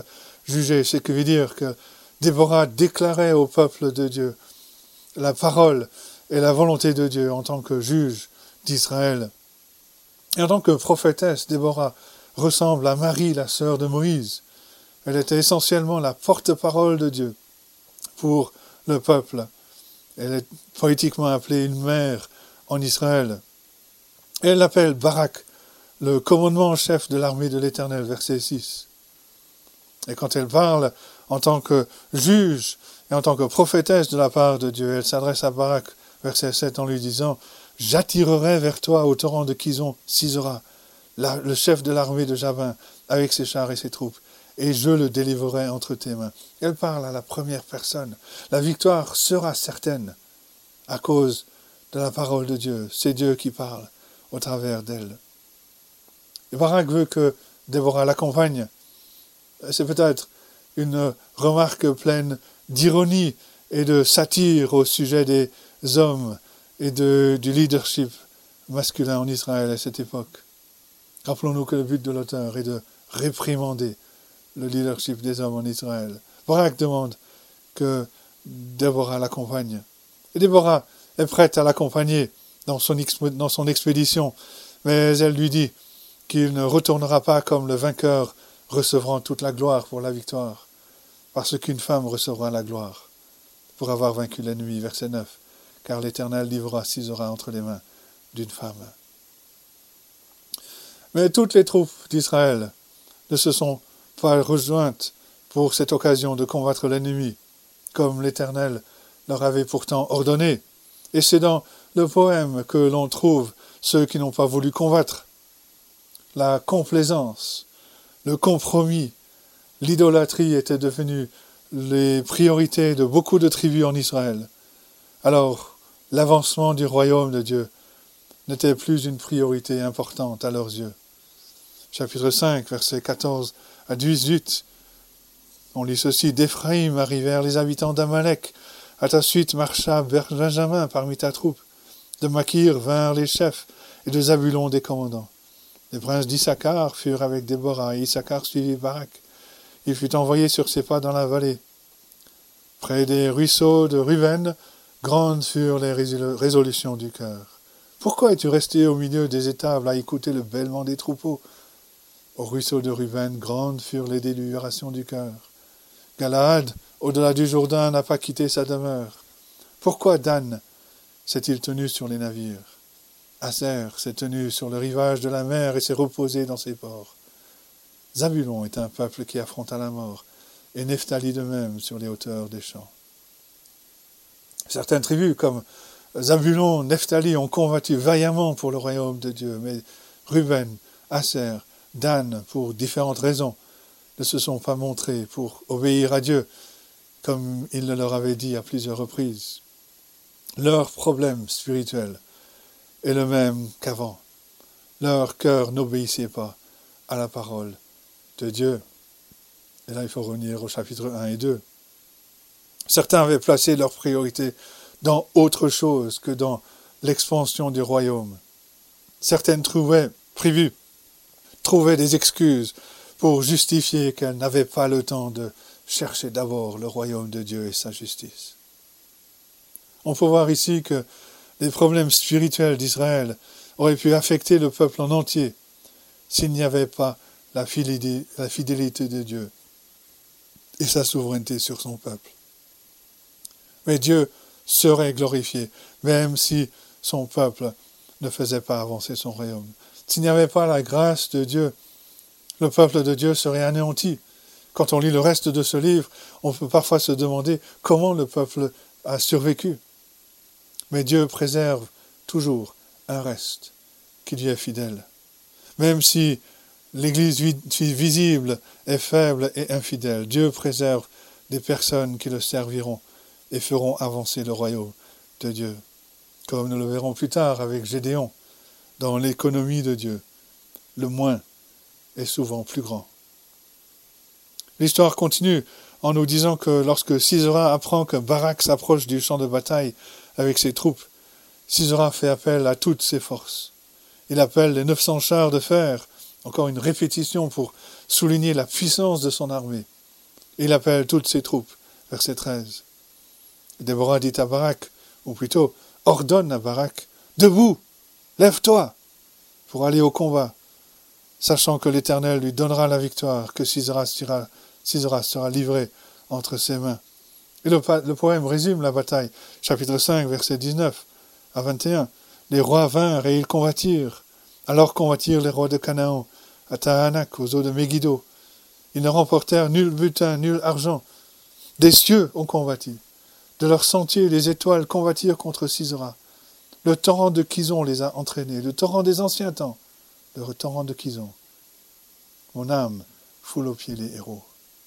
juger. Ce qui veut dire que Déborah déclarait au peuple de Dieu la parole et la volonté de Dieu en tant que juge d'Israël. Et en tant que prophétesse, Déborah ressemble à Marie, la sœur de Moïse. Elle était essentiellement la porte-parole de Dieu pour le peuple. Elle est poétiquement appelée une mère en Israël. Et elle l'appelle Barak, le commandement en chef de l'armée de l'Éternel, verset six. Et quand elle parle en tant que juge et en tant que prophétesse de la part de Dieu, elle s'adresse à Barak, verset sept, en lui disant « J'attirerai vers toi au torrent de Kison, Sisera, la, le chef de l'armée de Jabin, avec ses chars et ses troupes, et je le délivrerai entre tes mains. » Elle parle à la première personne. La victoire sera certaine à cause de la parole de Dieu. C'est Dieu qui parle au travers d'elle. Et Barak veut que Déborah l'accompagne. C'est peut-être une remarque pleine d'ironie et de satire au sujet des hommes et de, du leadership masculin en Israël à cette époque. Rappelons-nous que le but de l'auteur est de réprimander le leadership des hommes en Israël. Barak demande que Déborah l'accompagne. Et Déborah est prête à l'accompagner dans son, dans son expédition, mais elle lui dit qu'il ne retournera pas comme le vainqueur recevant toute la gloire pour la victoire, parce qu'une femme recevra la gloire pour avoir vaincu l'ennemi, verset neuf, car l'Éternel livrera Sisera entre les mains d'une femme. Mais toutes les troupes d'Israël ne se sont pas rejointes pour cette occasion de combattre l'ennemi, comme l'Éternel leur avait pourtant ordonné. Et c'est dans le poème que l'on trouve ceux qui n'ont pas voulu combattre. La complaisance, le compromis, l'idolâtrie étaient devenus les priorités de beaucoup de tribus en Israël. Alors, l'avancement du royaume de Dieu n'était plus une priorité importante à leurs yeux. Chapitre cinq, versets quatorze à dix-huit, on lit ceci. D'Éphraïm arrivèrent les habitants d'Amalek. À ta suite marcha Benjamin parmi ta troupe. De Makir vinrent les chefs, et de Zabulon des commandants. Les princes d'Issachar furent avec Déborah, et Issachar suivit Barak. Il fut envoyé sur ses pas dans la vallée. Près des ruisseaux de Ruben, grandes furent les résolutions du cœur. Pourquoi es-tu resté au milieu des étables à écouter le bêlement des troupeaux? Au ruisseau de Ruben, grandes furent les délibérations du cœur. Galaad, au-delà du Jourdain, n'a pas quitté sa demeure. Pourquoi Dan s'est-il tenu sur les navires? Aser s'est tenu sur le rivage de la mer et s'est reposé dans ses ports. Zabulon est un peuple qui affronta la mort, et Nephtali de même sur les hauteurs des champs. Certaines tribus, comme Zabulon, Nephtali, ont combattu vaillamment pour le royaume de Dieu, mais Ruben, Aser, Dan, pour différentes raisons, ne se sont pas montrés pour obéir à Dieu, comme il le leur avait dit à plusieurs reprises. Leur problème spirituel est le même qu'avant. Leur cœur n'obéissait pas à la parole de Dieu. Et là, il faut revenir au chapitre un et deux. Certains avaient placé leur priorité dans autre chose que dans l'expansion du royaume. Certaines trouvaient, prévues, trouvaient des excuses pour justifier qu'elles n'avaient pas le temps de chercher d'abord le royaume de Dieu et sa justice. On peut voir ici que les problèmes spirituels d'Israël auraient pu affecter le peuple en entier s'il n'y avait pas la fidélité, la fidélité de Dieu et sa souveraineté sur son peuple. Mais Dieu serait glorifié, même si son peuple ne faisait pas avancer son royaume. S'il n'y avait pas la grâce de Dieu, le peuple de Dieu serait anéanti. Quand on lit le reste de ce livre, on peut parfois se demander comment le peuple a survécu. Mais Dieu préserve toujours un reste qui lui est fidèle. Même si l'Église visible est faible et infidèle, Dieu préserve des personnes qui le serviront et feront avancer le royaume de Dieu. Comme nous le verrons plus tard avec Gédéon, dans l'économie de Dieu, le moins est souvent plus grand. L'histoire continue en nous disant que lorsque Sisera apprend que Barak s'approche du champ de bataille avec ses troupes, Sisera fait appel à toutes ses forces. Il appelle les neuf cents chars de fer, encore une répétition pour souligner la puissance de son armée. Il appelle toutes ses troupes. Verset treize. Déborah dit à Barak, ou plutôt ordonne à Barak, debout, lève-toi pour aller au combat, sachant que l'Éternel lui donnera la victoire, que Sisera sera, Sisera sera livré entre ses mains. Et le, le poème résume la bataille. Chapitre cinq, verset dix-neuf à vingt et un. Les rois vinrent et ils combattirent. Alors combattirent les rois de Canaan, à Tahanak, aux eaux de Megiddo. Ils ne remportèrent nul butin, nul argent. Des cieux ont combattu. De leur sentier, les étoiles combattirent contre Sisera. Le torrent de Kison les a entraînés, le torrent des anciens temps, le torrent de Kison. Mon âme foule aux pieds les héros.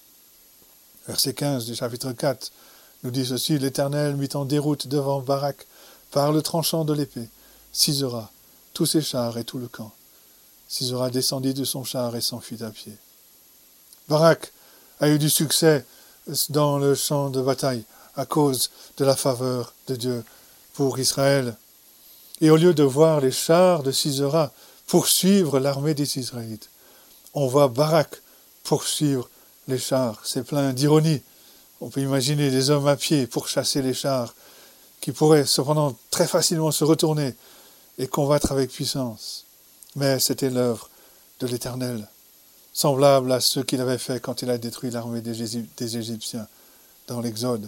Verset quinze du chapitre quatre nous dit ceci, l'Éternel mit en déroute devant Barak par le tranchant de l'épée, Sisera, tous ses chars et tout le camp. Sisera descendit de son char et s'enfuit à pied. Barak a eu du succès dans le champ de bataille à cause de la faveur de Dieu pour Israël. Et au lieu de voir les chars de Sisera poursuivre l'armée des Israélites, on voit Barak poursuivre les chars. C'est plein d'ironie. On peut imaginer des hommes à pied pour chasser les chars qui pourraient cependant très facilement se retourner et combattre avec puissance. Mais c'était l'œuvre de l'Éternel, semblable à ce qu'il avait fait quand il a détruit l'armée des Égyptiens dans l'Exode.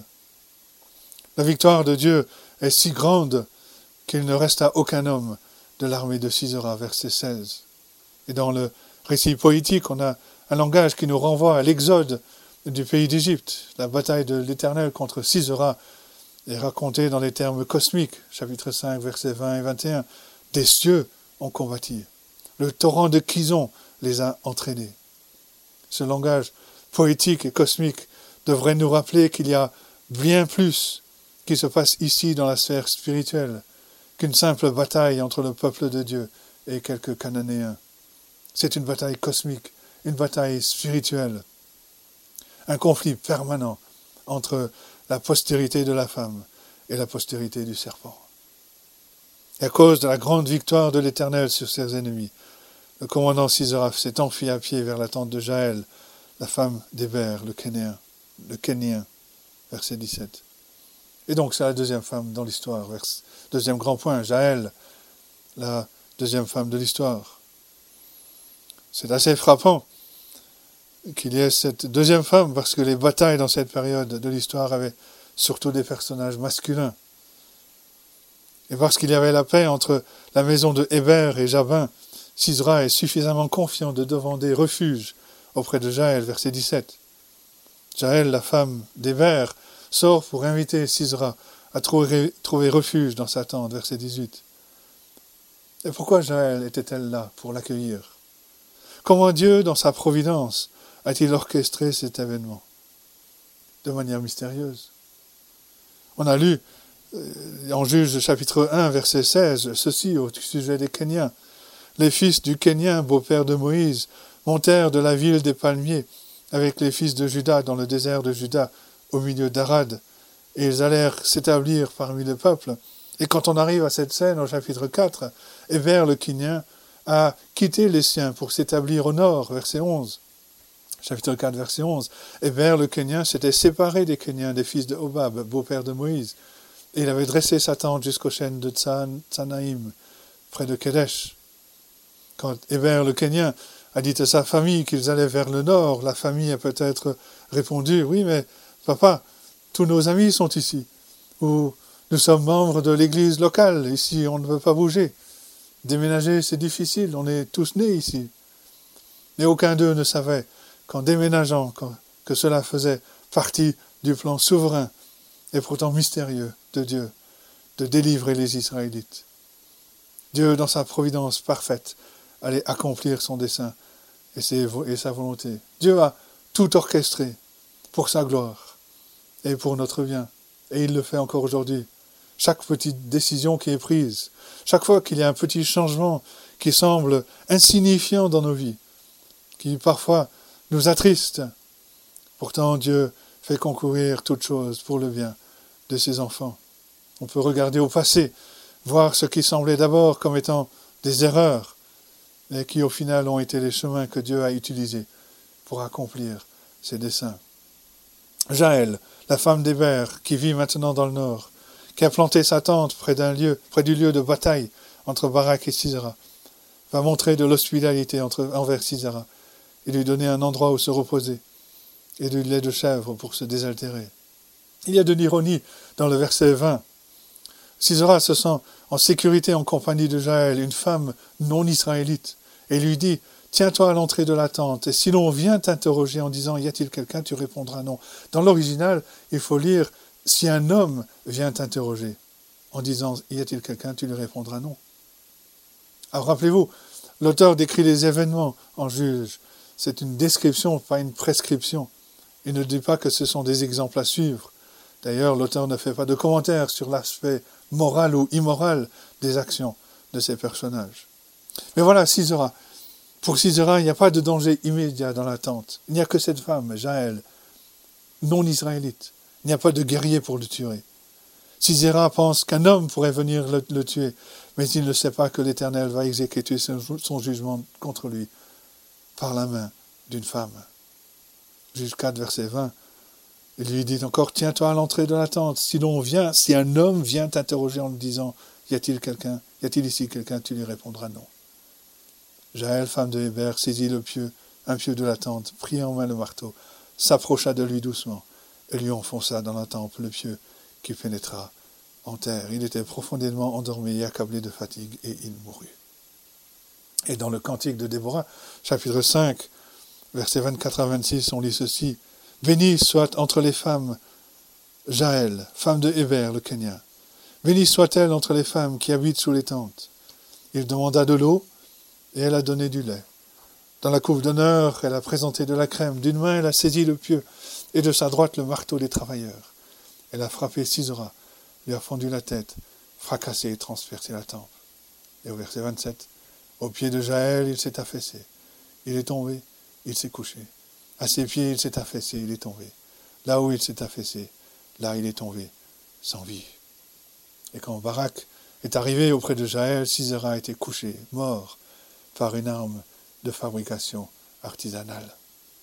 La victoire de Dieu est si grande qu'il ne resta aucun homme de l'armée de Sisera, verset seize. Et dans le récit poétique, on a un langage qui nous renvoie à l'exode du pays d'Égypte. La bataille de l'Éternel contre Sisera est racontée dans les termes cosmiques, chapitre cinq, versets vingt et vingt et un. Des cieux ont combattu. Le torrent de Kison les a entraînés. Ce langage poétique et cosmique devrait nous rappeler qu'il y a bien plus qui se passe ici dans la sphère spirituelle qu'une simple bataille entre le peuple de Dieu et quelques Cananéens. C'est une bataille cosmique, une bataille spirituelle, un conflit permanent entre la postérité de la femme et la postérité du serpent. Et à cause de la grande victoire de l'Éternel sur ses ennemis, le commandant Sisera s'est enfui à pied vers la tente de Jaël, la femme d'Héber, le Kénéen, le Kénien, verset dix-sept. Et donc c'est la deuxième femme dans l'histoire, vers, deuxième grand point, Jaël, la deuxième femme de l'histoire. C'est assez frappant qu'il y ait cette deuxième femme, parce que les batailles dans cette période de l'histoire avaient surtout des personnages masculins. Et parce qu'il y avait la paix entre la maison de Héber et Jabin, Sisera est suffisamment confiant de demander refuge auprès de Jaël, verset dix-sept. Jaël, la femme d'Héber, sort pour inviter Sisera à trouver, trouver refuge dans sa tente, verset dix-huit. Et pourquoi Jaël était-elle là pour l'accueillir? Comment Dieu, dans sa providence, a-t-il orchestré cet événement? De manière mystérieuse. On a lu euh, en Juge chapitre un, verset seize, ceci au sujet des Kéniens. Les fils du Kénien, beau-père de Moïse, montèrent de la ville des palmiers avec les fils de Juda dans le désert de Juda, au milieu d'Arad, et ils allèrent s'établir parmi le peuple. Et quand on arrive à cette scène au chapitre quatre, Héber le Kénien a quitté les siens pour s'établir au nord, verset onze. Chapitre quatre, verset onze. Héber le Kénien s'était séparé des Kéniens, des fils de Hobab, beau-père de Moïse, et il avait dressé sa tente jusqu'aux chênes de Tsanaïm, près de Kédesh. Quand Héber le Kénien a dit à sa famille qu'ils allaient vers le nord, la famille a peut-être répondu, oui, mais papa, tous nos amis sont ici, ou nous sommes membres de l'église locale, ici on ne peut pas bouger. Déménager, c'est difficile, on est tous nés ici. Mais aucun d'eux ne savait qu'en déménageant, que cela faisait partie du plan souverain et pourtant mystérieux de Dieu, de délivrer les Israélites. Dieu, dans sa providence parfaite, allait accomplir son dessein et, ses, et sa volonté. Dieu a tout orchestré pour sa gloire et pour notre bien. Et il le fait encore aujourd'hui. Chaque petite décision qui est prise, chaque fois qu'il y a un petit changement qui semble insignifiant dans nos vies, qui parfois nous attriste, pourtant Dieu fait concourir toutes choses pour le bien de ses enfants. On peut regarder au passé, voir ce qui semblait d'abord comme étant des erreurs, mais qui au final ont été les chemins que Dieu a utilisés pour accomplir ses desseins. Jaël, la femme d'Héber, qui vit maintenant dans le nord, qui a planté sa tente près d'un lieu, près du lieu de bataille entre Barak et Sisera, va montrer de l'hospitalité entre, envers Sisera et lui donner un endroit où se reposer et du lait de chèvre pour se désaltérer. Il y a de l'ironie dans le verset vingt. Sisera se sent en sécurité en compagnie de Jaël, une femme non israélite, et lui dit « Tiens-toi à l'entrée de la tente, et si l'on vient t'interroger en disant « Y a-t-il quelqu'un ?» tu répondras « Non ». Dans l'original, il faut lire « Si un homme vient t'interroger en disant « Y a-t-il quelqu'un ?» tu lui répondras « Non ». Alors rappelez-vous, l'auteur décrit les événements en juge. C'est une description, pas une prescription. Il ne dit pas que ce sont des exemples à suivre. D'ailleurs, l'auteur ne fait pas de commentaires sur l'aspect moral ou immoral des actions de ces personnages. Mais voilà, Sisera. Pour Sisera, il n'y a pas de danger immédiat dans la tente. Il n'y a que cette femme, Jaël, non israélite. Il n'y a pas de guerrier pour le tuer. Sisera pense qu'un homme pourrait venir le, le tuer, mais il ne sait pas que l'Éternel va exécuter son, son jugement contre lui par la main d'une femme. Juge quatre, verset vingt. Il lui dit encore, tiens-toi à l'entrée de la tente. Si l'on vient, si un homme vient t'interroger en lui disant, y a-t-il quelqu'un, y a-t-il ici quelqu'un, tu lui répondras non. Jaël, femme de Héber, saisit le pieu, un pieu de la tente, prit en main le marteau, s'approcha de lui doucement, et lui enfonça dans la tempe le pieu qui pénétra en terre. Il était profondément endormi et accablé de fatigue, et il mourut. Et dans le Cantique de Déborah, chapitre cinq, versets vingt-quatre à vingt-six, on lit ceci. Bénie soit entre les femmes Jaël, femme de Héber, le Kénien. Bénie soit-elle entre les femmes qui habitent sous les tentes. Il demanda de l'eau, et elle a donné du lait. Dans la coupe d'honneur, elle a présenté de la crème. D'une main, elle a saisi le pieu, et de sa droite le marteau des travailleurs. Elle a frappé Sisera, lui a fendu la tête, fracassé et transpercé la tempe. Et au verset vingt-sept, au pied de Jaël, il s'est affaissé. Il est tombé, il s'est couché. À ses pieds, il s'est affaissé, il est tombé. Là où il s'est affaissé, là il est tombé, sans vie. Et quand Barak est arrivé auprès de Jaël, Sisera était couché, mort, par une arme de fabrication artisanale.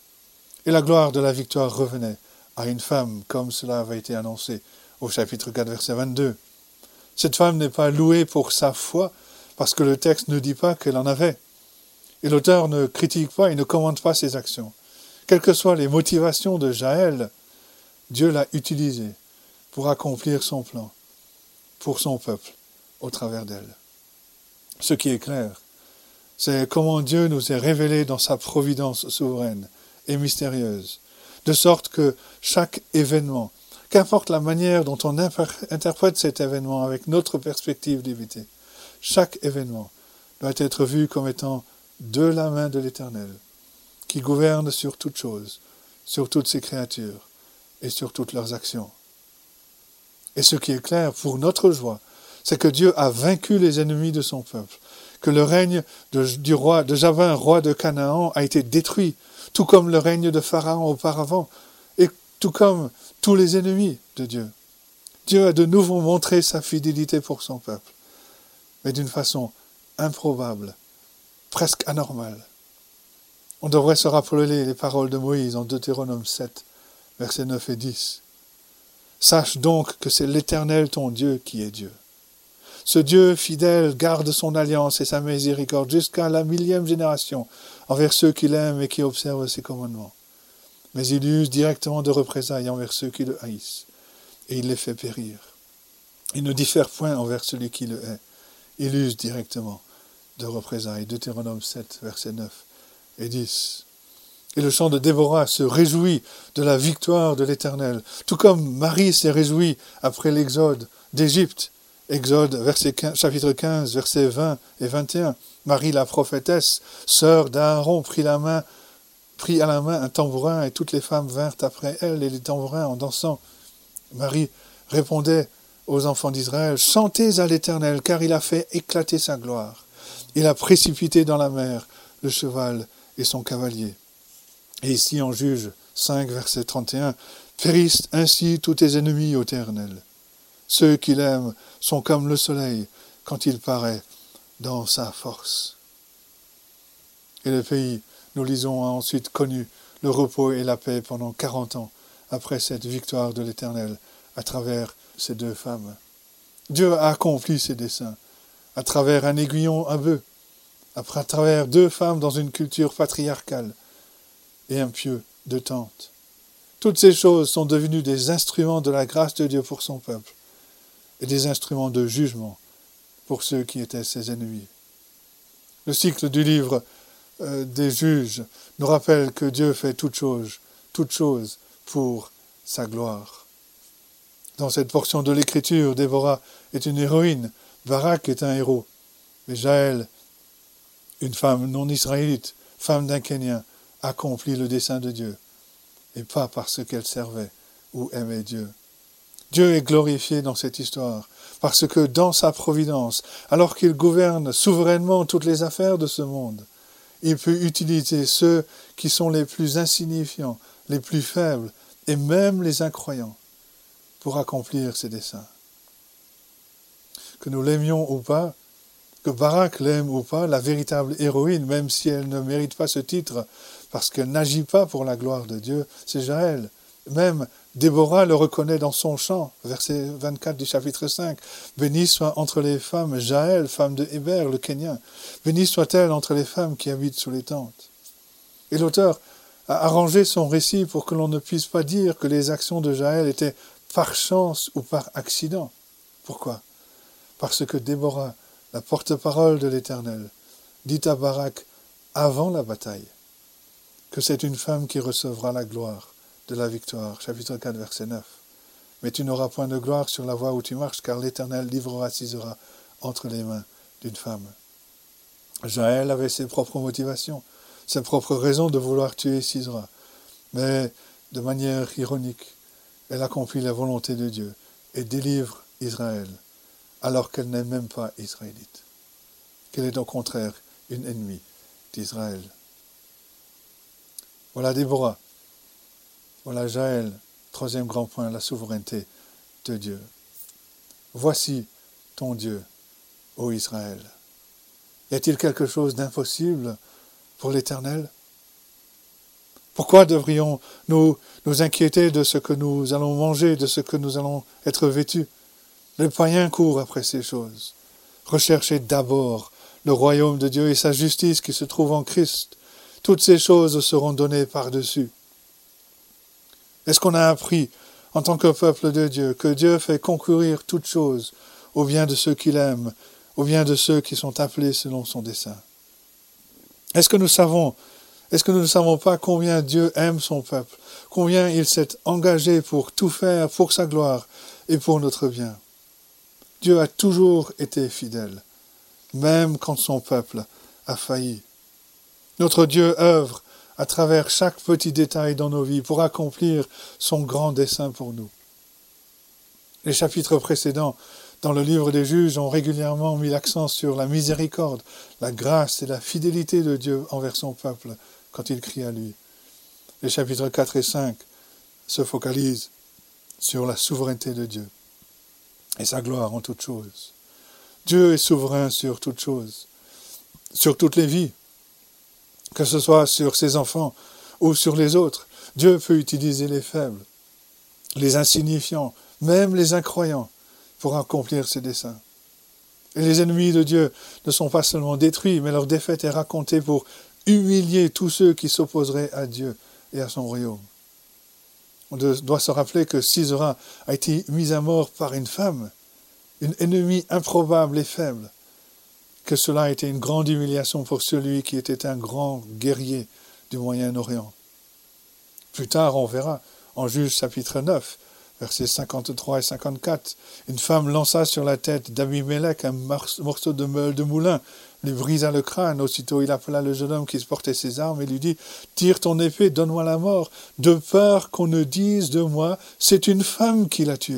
Et la gloire de la victoire revenait à une femme, comme cela avait été annoncé au chapitre quatre, verset vingt-deux. Cette femme n'est pas louée pour sa foi, parce que le texte ne dit pas qu'elle en avait. Et l'auteur ne critique pas et ne commente pas ses actions. Quelles que soient les motivations de Jaël, Dieu l'a utilisée pour accomplir son plan, pour son peuple, au travers d'elle. Ce qui est clair, c'est comment Dieu nous est révélé dans sa providence souveraine et mystérieuse, de sorte que chaque événement, qu'importe la manière dont on interprète cet événement avec notre perspective d'éviter, chaque événement doit être vu comme étant de la main de l'Éternel, qui gouverne sur toutes choses, sur toutes ses créatures et sur toutes leurs actions. Et ce qui est clair pour notre joie, c'est que Dieu a vaincu les ennemis de son peuple, que le règne de, du roi, de Javan, roi de Canaan, a été détruit, tout comme le règne de Pharaon auparavant, et tout comme tous les ennemis de Dieu. Dieu a de nouveau montré sa fidélité pour son peuple, mais d'une façon improbable, presque anormale. On devrait se rappeler les paroles de Moïse en Deutéronome sept, versets neuf et dix. Sache donc que c'est l'Éternel ton Dieu qui est Dieu. Ce Dieu fidèle garde son alliance et sa miséricorde jusqu'à la millième génération envers ceux qui l'aiment et qui observent ses commandements. Mais il use directement de représailles envers ceux qui le haïssent, et il les fait périr. Il ne diffère point envers celui qui le hait. Il use directement de représailles. Deutéronome sept, versets neuf et dix. Et le chant de Déborah se réjouit de la victoire de l'Éternel, tout comme Marie s'est réjouie après l'exode d'Égypte. Exode, verset quinze, chapitre quinze, versets vingt et vingt et un. Marie, la prophétesse, sœur d'Aaron, prit la main, prit à la main un tambourin, et toutes les femmes vinrent après elle, et les tambourins en dansant. Marie répondait aux enfants d'Israël, chantez à l'Éternel, car il a fait éclater sa gloire. Il a précipité dans la mer le cheval et son cavalier. Et ici, en Juge cinq, verset trente et un, périssent ainsi tous tes ennemis, ô Éternel. Ceux qui l'aiment sont comme le soleil quand il paraît dans sa force. Et le pays, nous lisons, a ensuite connu le repos et la paix pendant quarante ans, après cette victoire de l'Éternel à travers ces deux femmes. Dieu a accompli ses desseins à travers un aiguillon à bœuf, à travers deux femmes dans une culture patriarcale et un pieu de tente. Toutes ces choses sont devenues des instruments de la grâce de Dieu pour son peuple et des instruments de jugement pour ceux qui étaient ses ennemis. Le cycle du livre euh, des juges nous rappelle que Dieu fait toutes choses, toutes choses pour sa gloire. Dans cette portion de l'Écriture, Déborah est une héroïne, Barak est un héros, mais Jaël, une femme non israélite, femme d'un Kénien, accomplit le dessein de Dieu, et pas parce qu'elle servait ou aimait Dieu. Dieu est glorifié dans cette histoire, parce que dans sa providence, alors qu'il gouverne souverainement toutes les affaires de ce monde, il peut utiliser ceux qui sont les plus insignifiants, les plus faibles, et même les incroyants, pour accomplir ses desseins. Que nous l'aimions ou pas, que Barak l'aime ou pas, la véritable héroïne, même si elle ne mérite pas ce titre, parce qu'elle n'agit pas pour la gloire de Dieu, c'est Jaël. Même Déborah le reconnaît dans son chant, verset vingt-quatre du chapitre cinq. « Bénie soit entre les femmes Jaël, femme de Héber, le Kénien. Bénie soit-elle entre les femmes qui habitent sous les tentes. » Et l'auteur a arrangé son récit pour que l'on ne puisse pas dire que les actions de Jaël étaient par chance ou par accident. Pourquoi ? Parce que Déborah, la porte-parole de l'Éternel, dit à Barak avant la bataille que c'est une femme qui recevra la gloire de la victoire. Chapitre quatre, verset neuf. Mais tu n'auras point de gloire sur la voie où tu marches, car l'Éternel livrera Sisera entre les mains d'une femme. Jaël avait ses propres motivations, ses propres raisons de vouloir tuer Sisera. Mais de manière ironique, elle accomplit la volonté de Dieu et délivre Israël, alors qu'elle n'est même pas israélite, qu'elle est au contraire une ennemie d'Israël. Voilà Déborah, voilà Jaël, troisième grand point, la souveraineté de Dieu. Voici ton Dieu, ô Israël. Y a-t-il quelque chose d'impossible pour l'Éternel ? Pourquoi devrions-nous nous inquiéter de ce que nous allons manger, de ce que nous allons être vêtus ? Les païens courent après ces choses. Recherchez d'abord le royaume de Dieu et sa justice qui se trouve en Christ. Toutes ces choses seront données par-dessus. Est-ce qu'on a appris, en tant que peuple de Dieu, que Dieu fait concourir toutes choses au bien de ceux qu'il aime, au bien de ceux qui sont appelés selon son dessein ? Est-ce que nous savons, est-ce que nous ne savons pas combien Dieu aime son peuple, combien il s'est engagé pour tout faire pour sa gloire et pour notre bien ? Dieu a toujours été fidèle, même quand son peuple a failli. Notre Dieu œuvre à travers chaque petit détail dans nos vies pour accomplir son grand dessein pour nous. Les chapitres précédents dans le livre des Juges ont régulièrement mis l'accent sur la miséricorde, la grâce et la fidélité de Dieu envers son peuple quand il crie à lui. Les chapitres quatre et cinq se focalisent sur la souveraineté de Dieu et sa gloire en toutes choses. Dieu est souverain sur toutes choses, sur toutes les vies, que ce soit sur ses enfants ou sur les autres. Dieu peut utiliser les faibles, les insignifiants, même les incroyants, pour accomplir ses desseins. Et les ennemis de Dieu ne sont pas seulement détruits, mais leur défaite est racontée pour humilier tous ceux qui s'opposeraient à Dieu et à son royaume. On doit se rappeler que Sisera a été mis à mort par une femme, une ennemie improbable et faible, que cela a été une grande humiliation pour celui qui était un grand guerrier du Moyen-Orient. Plus tard, on verra, en Juges chapitre neuf, versets cinquante-trois et cinquante-quatre, une femme lança sur la tête d'Abimélec un morceau de meule de moulin, lui brisa le crâne. Aussitôt il appela le jeune homme qui portait ses armes et lui dit « Tire ton épée, donne-moi la mort, de peur qu'on ne dise de moi, c'est une femme qui l'a tué. »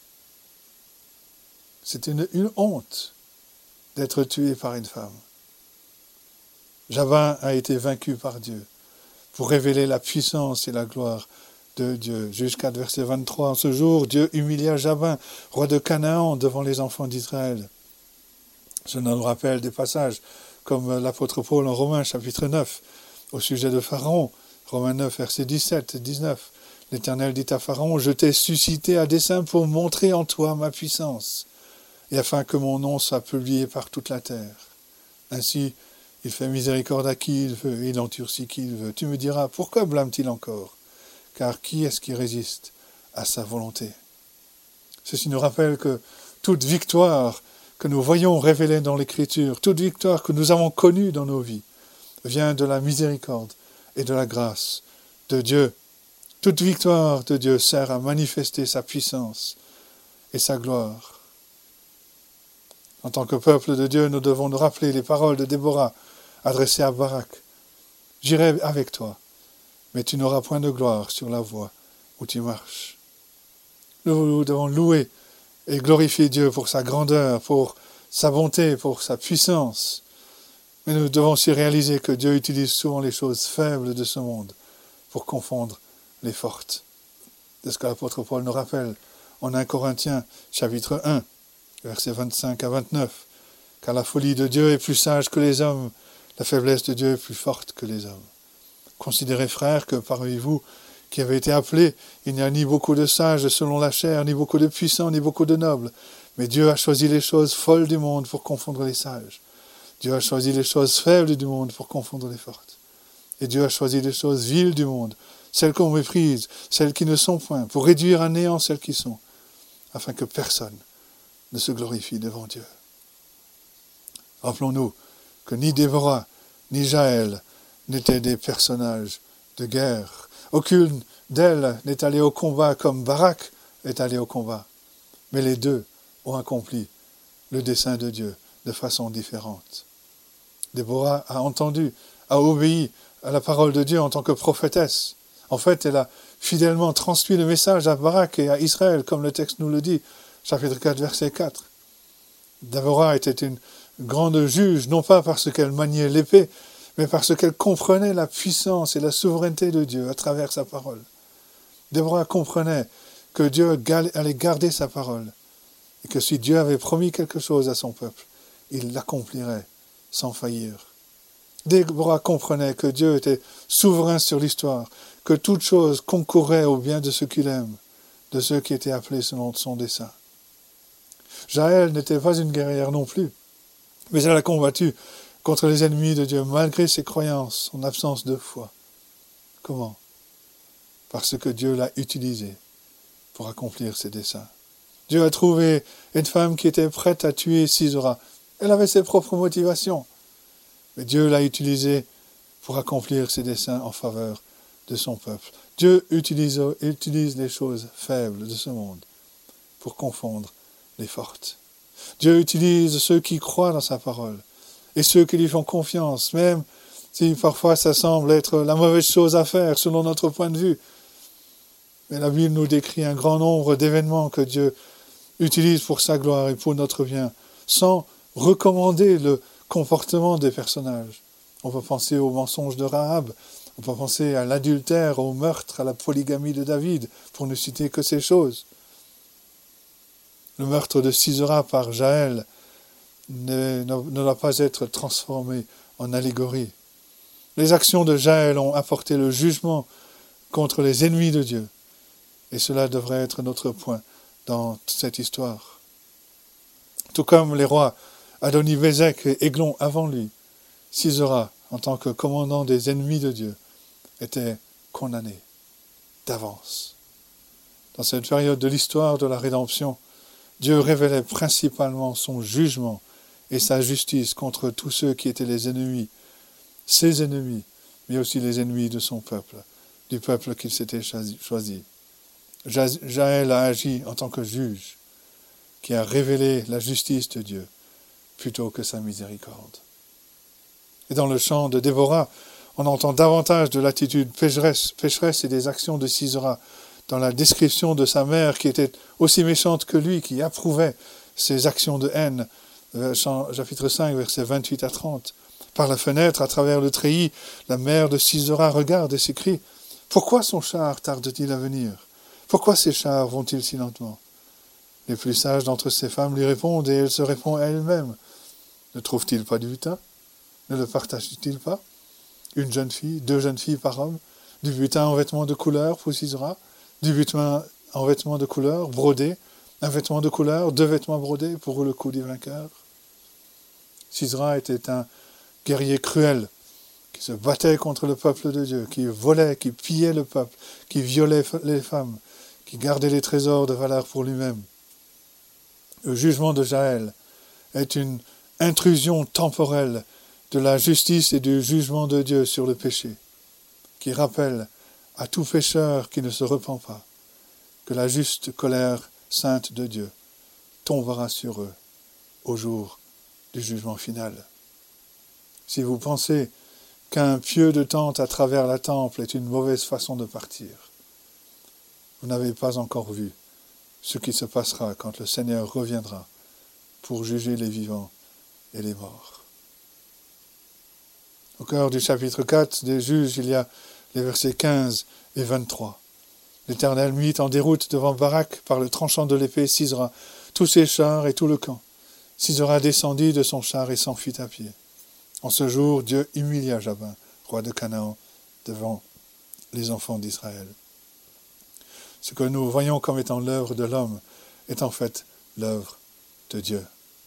C'est une, une honte d'être tué par une femme. Jabin a été vaincu par Dieu pour révéler la puissance et la gloire de Dieu. Juge quatre, verset vingt-trois. En ce jour, Dieu humilia Jabin, roi de Canaan, devant les enfants d'Israël. Je nous rappelle des passages comme l'apôtre Paul en Romains chapitre neuf, au sujet de Pharaon, Romains neuf, verset dix-sept et dix-neuf. L'Éternel dit à Pharaon, je t'ai suscité à dessein pour montrer en toi ma puissance, et afin que mon nom soit publié par toute la terre. Ainsi, il fait miséricorde à qui il veut, et il endurcit qui il veut. Tu me diras, pourquoi blâme-t-il encore? Car qui est-ce qui résiste à sa volonté? Ceci nous rappelle que toute victoire que nous voyons révélée dans l'Écriture, toute victoire que nous avons connue dans nos vies, vient de la miséricorde et de la grâce de Dieu. Toute victoire de Dieu sert à manifester sa puissance et sa gloire. En tant que peuple de Dieu, nous devons nous rappeler les paroles de Déborah adressées à Barak. « J'irai avec toi, mais tu n'auras point de gloire sur la voie où tu marches. » Nous devons louer et glorifier Dieu pour sa grandeur, pour sa bonté, pour sa puissance. Mais nous devons aussi réaliser que Dieu utilise souvent les choses faibles de ce monde pour confondre les fortes. C'est ce que l'apôtre Paul nous rappelle en un Corinthiens, chapitre un, versets vingt-cinq à vingt-neuf. « Car la folie de Dieu est plus sage que les hommes, la faiblesse de Dieu est plus forte que les hommes. Considérez, frères, que parmi vous qui avez été appelés, il n'y a ni beaucoup de sages selon la chair, ni beaucoup de puissants, ni beaucoup de nobles. Mais Dieu a choisi les choses folles du monde pour confondre les sages. Dieu a choisi les choses faibles du monde pour confondre les fortes. Et Dieu a choisi les choses viles du monde, celles qu'on méprise, celles qui ne sont point, pour réduire à néant celles qui sont, afin que personne ne se glorifie devant Dieu. » Rappelons-nous que ni Déborah, ni Jaël n'étaient des personnages de guerre. Aucune d'elles n'est allée au combat comme Barak est allé au combat. Mais les deux ont accompli le dessein de Dieu de façon différente. Déborah a entendu, a obéi à la parole de Dieu en tant que prophétesse. En fait, elle a fidèlement transmis le message à Barak et à Israël, comme le texte nous le dit, chapitre quatre, verset quatre. Déborah était une grande juge, non pas parce qu'elle maniait l'épée, mais parce qu'elle comprenait la puissance et la souveraineté de Dieu à travers sa parole. Déborah comprenait que Dieu allait garder sa parole, et que si Dieu avait promis quelque chose à son peuple, il l'accomplirait sans faillir. Déborah comprenait que Dieu était souverain sur l'histoire, que toute chose concourait au bien de ceux qu'il aime, de ceux qui étaient appelés selon son dessein. Jaël n'était pas une guerrière non plus, mais elle a combattu contre les ennemis de Dieu, malgré ses croyances, son absence de foi. Comment? Parce que Dieu l'a utilisée pour accomplir ses desseins. Dieu a trouvé une femme qui était prête à tuer Sisera. Elle avait ses propres motivations, mais Dieu l'a utilisée pour accomplir ses desseins en faveur de son peuple. Dieu utilise, utilise les choses faibles de ce monde pour confondre les fortes. Dieu utilise ceux qui croient dans sa parole et ceux qui lui font confiance, même si parfois ça semble être la mauvaise chose à faire selon notre point de vue. Mais la Bible nous décrit un grand nombre d'événements que Dieu utilise pour sa gloire et pour notre bien, sans recommander le comportement des personnages. On peut penser au mensonge de Rahab, on peut penser à l'adultère, au meurtre, à la polygamie de David, pour ne citer que ces choses. Le meurtre de Sisera par Jaël ne, ne, ne doit pas être transformé en allégorie. Les actions de Jaël ont apporté le jugement contre les ennemis de Dieu. Et cela devrait être notre point dans cette histoire. Tout comme les rois Adoni-Bézek et Églon avant lui, Sisera, en tant que commandant des ennemis de Dieu, était condamné d'avance. Dans cette période de l'histoire de la rédemption, Dieu révélait principalement son jugement et sa justice contre tous ceux qui étaient les ennemis, ses ennemis, mais aussi les ennemis de son peuple, du peuple qu'il s'était choisi. Jaël a agi en tant que juge, qui a révélé la justice de Dieu, plutôt que sa miséricorde. Et dans le chant de Déborah, on entend davantage de l'attitude pécheresse, pécheresse et des actions de Sisera, dans la description de sa mère qui était aussi méchante que lui, qui approuvait ses actions de haine. Chapitre cinq, versets vingt-huit à trente. Par la fenêtre, à travers le treillis, la mère de Sisera regarde et s'écrie « Pourquoi son char tarde-t-il à venir ? Pourquoi ces chars vont-ils si lentement ?» Les plus sages d'entre ces femmes lui répondent et elle se répond à elle-même. Ne trouve-t-il pas du butin ? Ne le partage-t-il pas ? Une jeune fille, deux jeunes filles par homme, du butin en vêtements de couleur pour Sisera ? du vêtement en vêtements de couleur, brodés, un vêtement de couleur, deux vêtements brodés pour le coup du vainqueur. Sisera était un guerrier cruel, qui se battait contre le peuple de Dieu, qui volait, qui pillait le peuple, qui violait les femmes, qui gardait les trésors de valeur pour lui-même. Le jugement de Jaël est une intrusion temporelle de la justice et du jugement de Dieu sur le péché, qui rappelle à tout pécheur qui ne se repent pas que la juste colère sainte de Dieu tombera sur eux au jour du jugement final. Si vous pensez qu'un pieu de tente à travers la temple est une mauvaise façon de partir, vous n'avez pas encore vu ce qui se passera quand le Seigneur reviendra pour juger les vivants et les morts. Au cœur du chapitre quatre des Juges, il y a les versets quinze et vingt-trois. L'Éternel mit en déroute devant Barak par le tranchant de l'épée Sisera, tous ses chars et tout le camp. Sisera descendit de son char et s'enfuit à pied. En ce jour, Dieu humilia Jabin, roi de Canaan, devant les enfants d'Israël. Ce que nous voyons comme étant l'œuvre de l'homme est en fait l'œuvre de Dieu.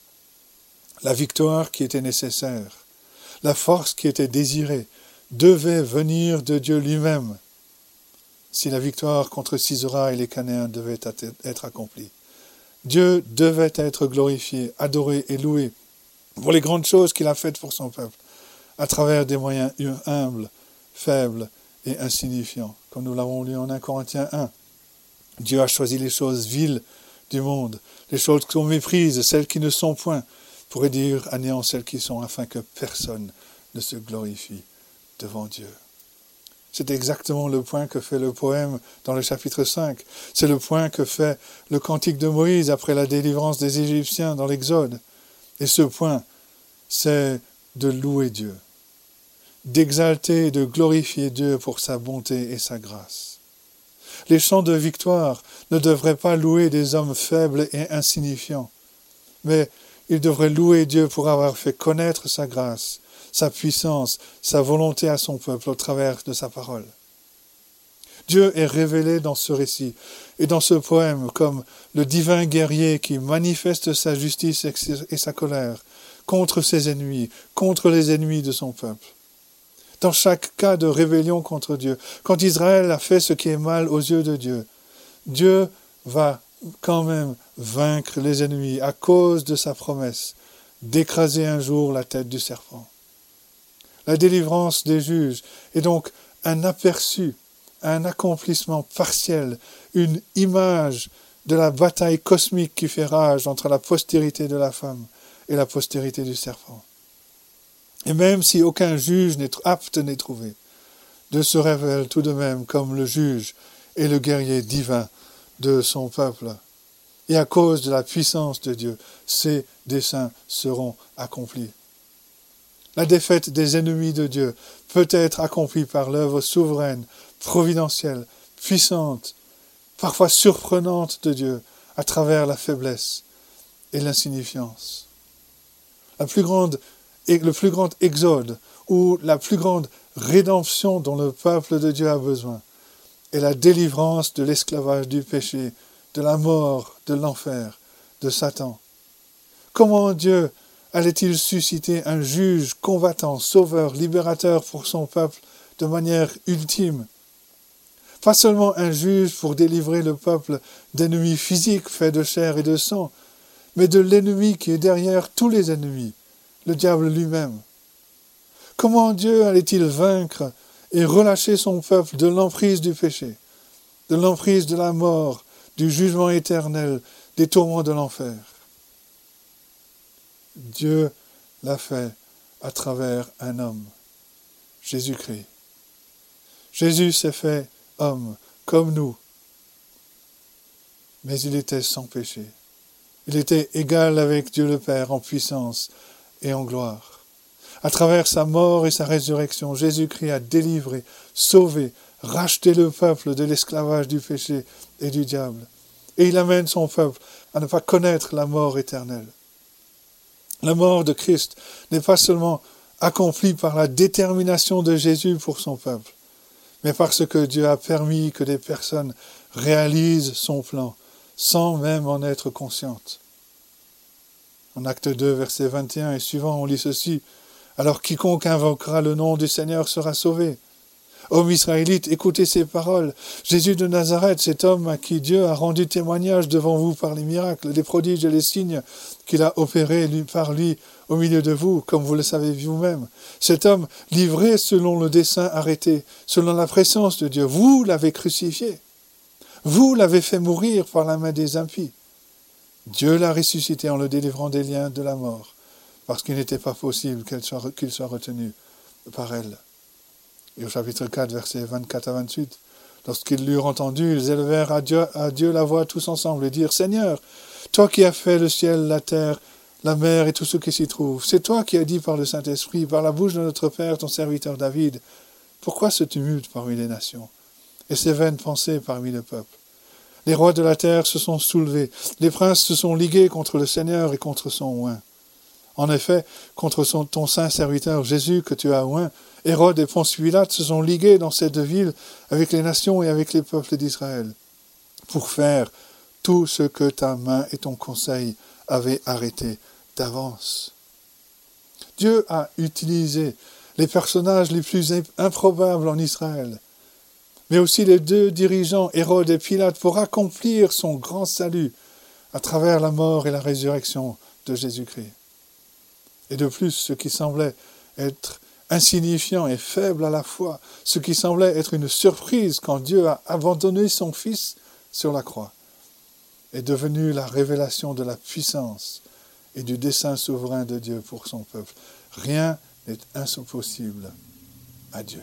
La victoire qui était nécessaire, la force qui était désirée, devait venir de Dieu lui-même si la victoire contre Sisera et les Canéens devait être accomplie. Dieu devait être glorifié, adoré et loué pour les grandes choses qu'il a faites pour son peuple, à travers des moyens humbles, faibles et insignifiants. Comme nous l'avons lu en premier Corinthiens un, Dieu a choisi les choses viles du monde, les choses qu'on méprise, celles qui ne sont point, pour réduire à néant celles qui sont, afin que personne ne se glorifie devant Dieu. C'est exactement le point que fait le poème dans le chapitre cinq. C'est le point que fait le cantique de Moïse après la délivrance des Égyptiens dans l'Exode. Et ce point, c'est de louer Dieu, d'exalter et de glorifier Dieu pour sa bonté et sa grâce. Les chants de victoire ne devraient pas louer des hommes faibles et insignifiants, mais ils devraient louer Dieu pour avoir fait connaître sa grâce, sa puissance, sa volonté à son peuple au travers de sa parole. Dieu est révélé dans ce récit et dans ce poème comme le divin guerrier qui manifeste sa justice et sa colère contre ses ennemis, contre les ennemis de son peuple. Dans chaque cas de rébellion contre Dieu, quand Israël a fait ce qui est mal aux yeux de Dieu, Dieu va quand même vaincre les ennemis à cause de sa promesse d'écraser un jour la tête du serpent. La délivrance des juges est donc un aperçu, un accomplissement partiel, une image de la bataille cosmique qui fait rage entre la postérité de la femme et la postérité du serpent. Et même si aucun juge n'est apte n'est trouvé, Dieu se révèle tout de même comme le juge et le guerrier divin de son peuple. Et à cause de la puissance de Dieu, ses desseins seront accomplis. La défaite des ennemis de Dieu peut être accomplie par l'œuvre souveraine, providentielle, puissante, parfois surprenante de Dieu, à travers la faiblesse et l'insignifiance. La plus grande, le plus grand exode, ou la plus grande rédemption dont le peuple de Dieu a besoin, est la délivrance de l'esclavage du péché, de la mort, de l'enfer, de Satan. Comment Dieu allait-il susciter un juge combattant, sauveur, libérateur pour son peuple de manière ultime? Pas seulement un juge pour délivrer le peuple d'ennemis physiques faits de chair et de sang, mais de l'ennemi qui est derrière tous les ennemis, le diable lui-même. Comment Dieu allait-il vaincre et relâcher son peuple de l'emprise du péché, de l'emprise de la mort, du jugement éternel, des tourments de l'enfer? Dieu l'a fait à travers un homme, Jésus-Christ. Jésus s'est fait homme, comme nous, mais il était sans péché. Il était égal avec Dieu le Père en puissance et en gloire. À travers sa mort et sa résurrection, Jésus-Christ a délivré, sauvé, racheté le peuple de l'esclavage du péché et du diable. Et il amène son peuple à ne pas connaître la mort éternelle. La mort de Christ n'est pas seulement accomplie par la détermination de Jésus pour son peuple, mais parce que Dieu a permis que des personnes réalise son plan, sans même en être consciente. En acte deux, verset vingt et un et suivant, on lit ceci. « Alors quiconque invoquera le nom du Seigneur sera sauvé. » Hommes israélites, écoutez ces paroles. Jésus de Nazareth, cet homme à qui Dieu a rendu témoignage devant vous par les miracles, les prodiges et les signes qu'il a opérés lui, par lui au milieu de vous, comme vous le savez vous-même. Cet homme livré selon le dessein arrêté, selon la présence de Dieu, vous l'avez crucifié. Vous l'avez fait mourir par la main des impies. Dieu l'a ressuscité en le délivrant des liens de la mort, parce qu'il n'était pas possible qu'il soit, qu'il soit retenu par elle. Et au chapitre quatre, versets vingt-quatre à vingt-huit, lorsqu'ils l'eurent entendu, ils élevèrent à Dieu, à Dieu la voix tous ensemble et dirent « Seigneur, toi qui as fait le ciel, la terre, la mer et tout ce qui s'y trouve, c'est toi qui as dit par le Saint-Esprit, par la bouche de notre Père, ton serviteur David, pourquoi ce tumulte parmi les nations et ces vaines pensées parmi le peuple? Les rois de la terre se sont soulevés, les princes se sont ligués contre le Seigneur et contre son oint. En effet, contre son, ton saint serviteur Jésus que tu as oint, Hérode et Ponce Pilate se sont ligués dans cette ville avec les nations et avec les peuples d'Israël pour faire tout ce que ta main et ton conseil avaient arrêté d'avance. Dieu a utilisé les personnages les plus improbables en Israël, mais aussi les deux dirigeants, Hérode et Pilate, pour accomplir son grand salut à travers la mort et la résurrection de Jésus-Christ. Et de plus, ce qui semblait être insignifiant et faible à la fois, ce qui semblait être une surprise quand Dieu a abandonné son Fils sur la croix, est devenu la révélation de la puissance et du dessein souverain de Dieu pour son peuple. Rien n'est impossible à Dieu.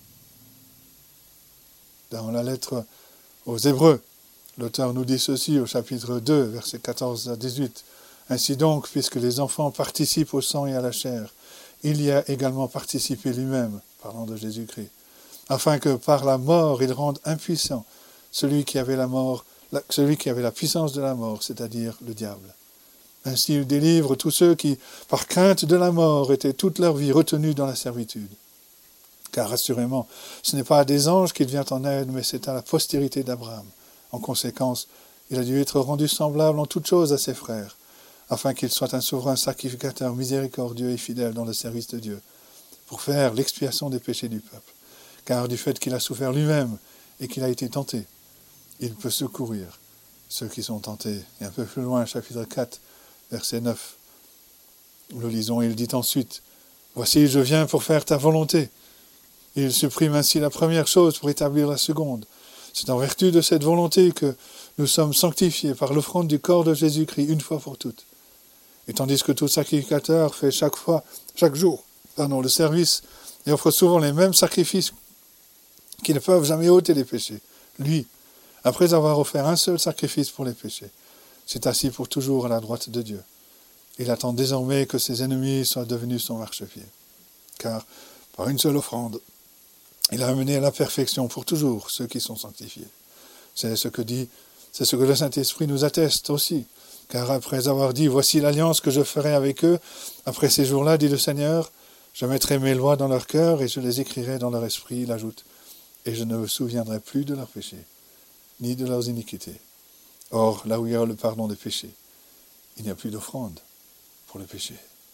Dans la lettre aux Hébreux, l'auteur nous dit ceci au chapitre deux, versets quatorze à dix-huit. « Ainsi donc, puisque les enfants participent au sang et à la chair, il y a également participé lui-même, parlant de Jésus-Christ, afin que par la mort il rende impuissant celui qui avait la mort, la, celui qui avait la puissance de la mort, c'est-à-dire le diable. Ainsi il délivre tous ceux qui, par crainte de la mort, étaient toute leur vie retenus dans la servitude. Car assurément, ce n'est pas à des anges qu'il vient en aide, mais c'est à la postérité d'Abraham. En conséquence, il a dû être rendu semblable en toutes choses à ses frères, afin qu'il soit un souverain sacrificateur miséricordieux et fidèle dans le service de Dieu, pour faire l'expiation des péchés du peuple. Car du fait qu'il a souffert lui-même et qu'il a été tenté, il peut secourir ceux qui sont tentés. Et un peu plus loin, chapitre quatre, verset neuf, nous le lisons, il dit ensuite, « Voici, je viens pour faire ta volonté. » Il supprime ainsi la première chose pour établir la seconde. C'est en vertu de cette volonté que nous sommes sanctifiés par l'offrande du corps de Jésus-Christ une fois pour toutes. Et tandis que tout sacrificateur fait chaque fois, chaque jour, pardon, le service et offre souvent les mêmes sacrifices qui ne peuvent jamais ôter les péchés, lui, après avoir offert un seul sacrifice pour les péchés, s'est assis pour toujours à la droite de Dieu. Il attend désormais que ses ennemis soient devenus son marchepied. Car, par une seule offrande, il a amené à la perfection pour toujours ceux qui sont sanctifiés. C'est ce que dit, c'est ce que le Saint-Esprit nous atteste aussi. Car après avoir dit, voici l'alliance que je ferai avec eux, après ces jours-là, dit le Seigneur, je mettrai mes lois dans leur cœur et je les écrirai dans leur esprit, il ajoute, et je ne me souviendrai plus de leurs péchés, ni de leurs iniquités. Or, là où il y a le pardon des péchés, il n'y a plus d'offrande pour le péché.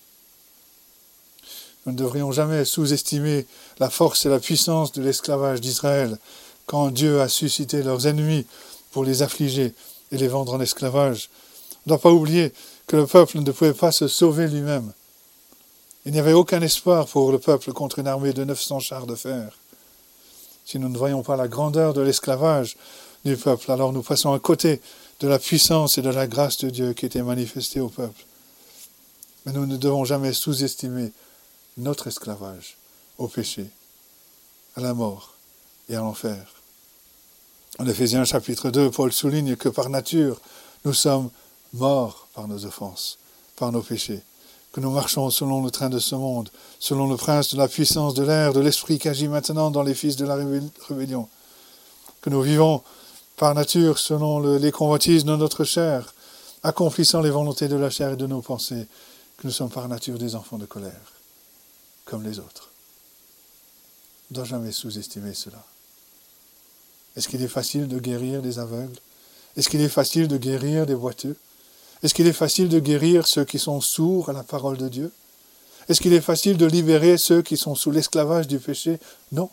Nous ne devrions jamais sous-estimer la force et la puissance de l'esclavage d'Israël quand Dieu a suscité leurs ennemis pour les affliger et les vendre en esclavage. On ne doit pas oublier que le peuple ne pouvait pas se sauver lui-même. Il n'y avait aucun espoir pour le peuple contre une armée de neuf cents chars de fer. Si nous ne voyons pas la grandeur de l'esclavage du peuple, alors nous passons à côté de la puissance et de la grâce de Dieu qui était manifestée au peuple. Mais nous ne devons jamais sous-estimer notre esclavage au péché, à la mort et à l'enfer. En Éphésiens chapitre deux, Paul souligne que par nature, nous sommes morts par nos offenses, par nos péchés, que nous marchons selon le train de ce monde, selon le prince de la puissance de l'air, de l'esprit qui agit maintenant dans les fils de la rébellion, que nous vivons par nature selon le, les convoitises de notre chair, accomplissant les volontés de la chair et de nos pensées, que nous sommes par nature des enfants de colère, comme les autres. On ne doit jamais sous-estimer cela. Est-ce qu'il est facile de guérir des aveugles? Est-ce qu'il est facile de guérir des boiteux? Est-ce qu'il est facile de guérir ceux qui sont sourds à la parole de Dieu? Est-ce qu'il est facile de libérer ceux qui sont sous l'esclavage du péché? Non.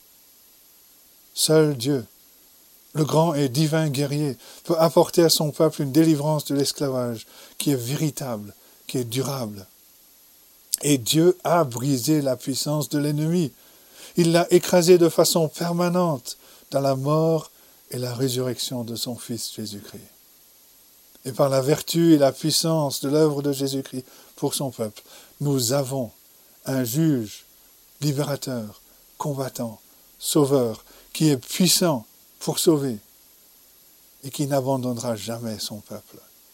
Seul Dieu, le grand et divin guerrier, peut apporter à son peuple une délivrance de l'esclavage qui est véritable, qui est durable. Et Dieu a brisé la puissance de l'ennemi. Il l'a écrasé de façon permanente dans la mort et la résurrection de son Fils Jésus-Christ. Et par la vertu et la puissance de l'œuvre de Jésus-Christ pour son peuple, nous avons un juge, libérateur, combattant, sauveur, qui est puissant pour sauver et qui n'abandonnera jamais son peuple.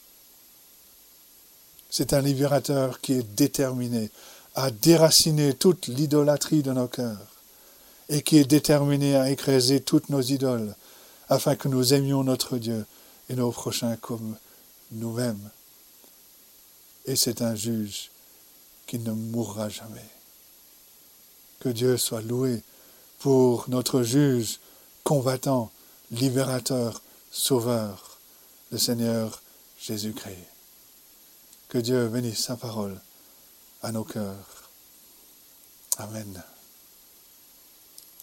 C'est un libérateur qui est déterminé à déraciner toute l'idolâtrie de nos cœurs et qui est déterminé à écraser toutes nos idoles afin que nous aimions notre Dieu et nos prochains comme nous-mêmes. Et c'est un juge qui ne mourra jamais. Que Dieu soit loué pour notre juge, combattant, libérateur, sauveur, le Seigneur Jésus-Christ. Que Dieu bénisse sa parole à nos cœurs. Amen.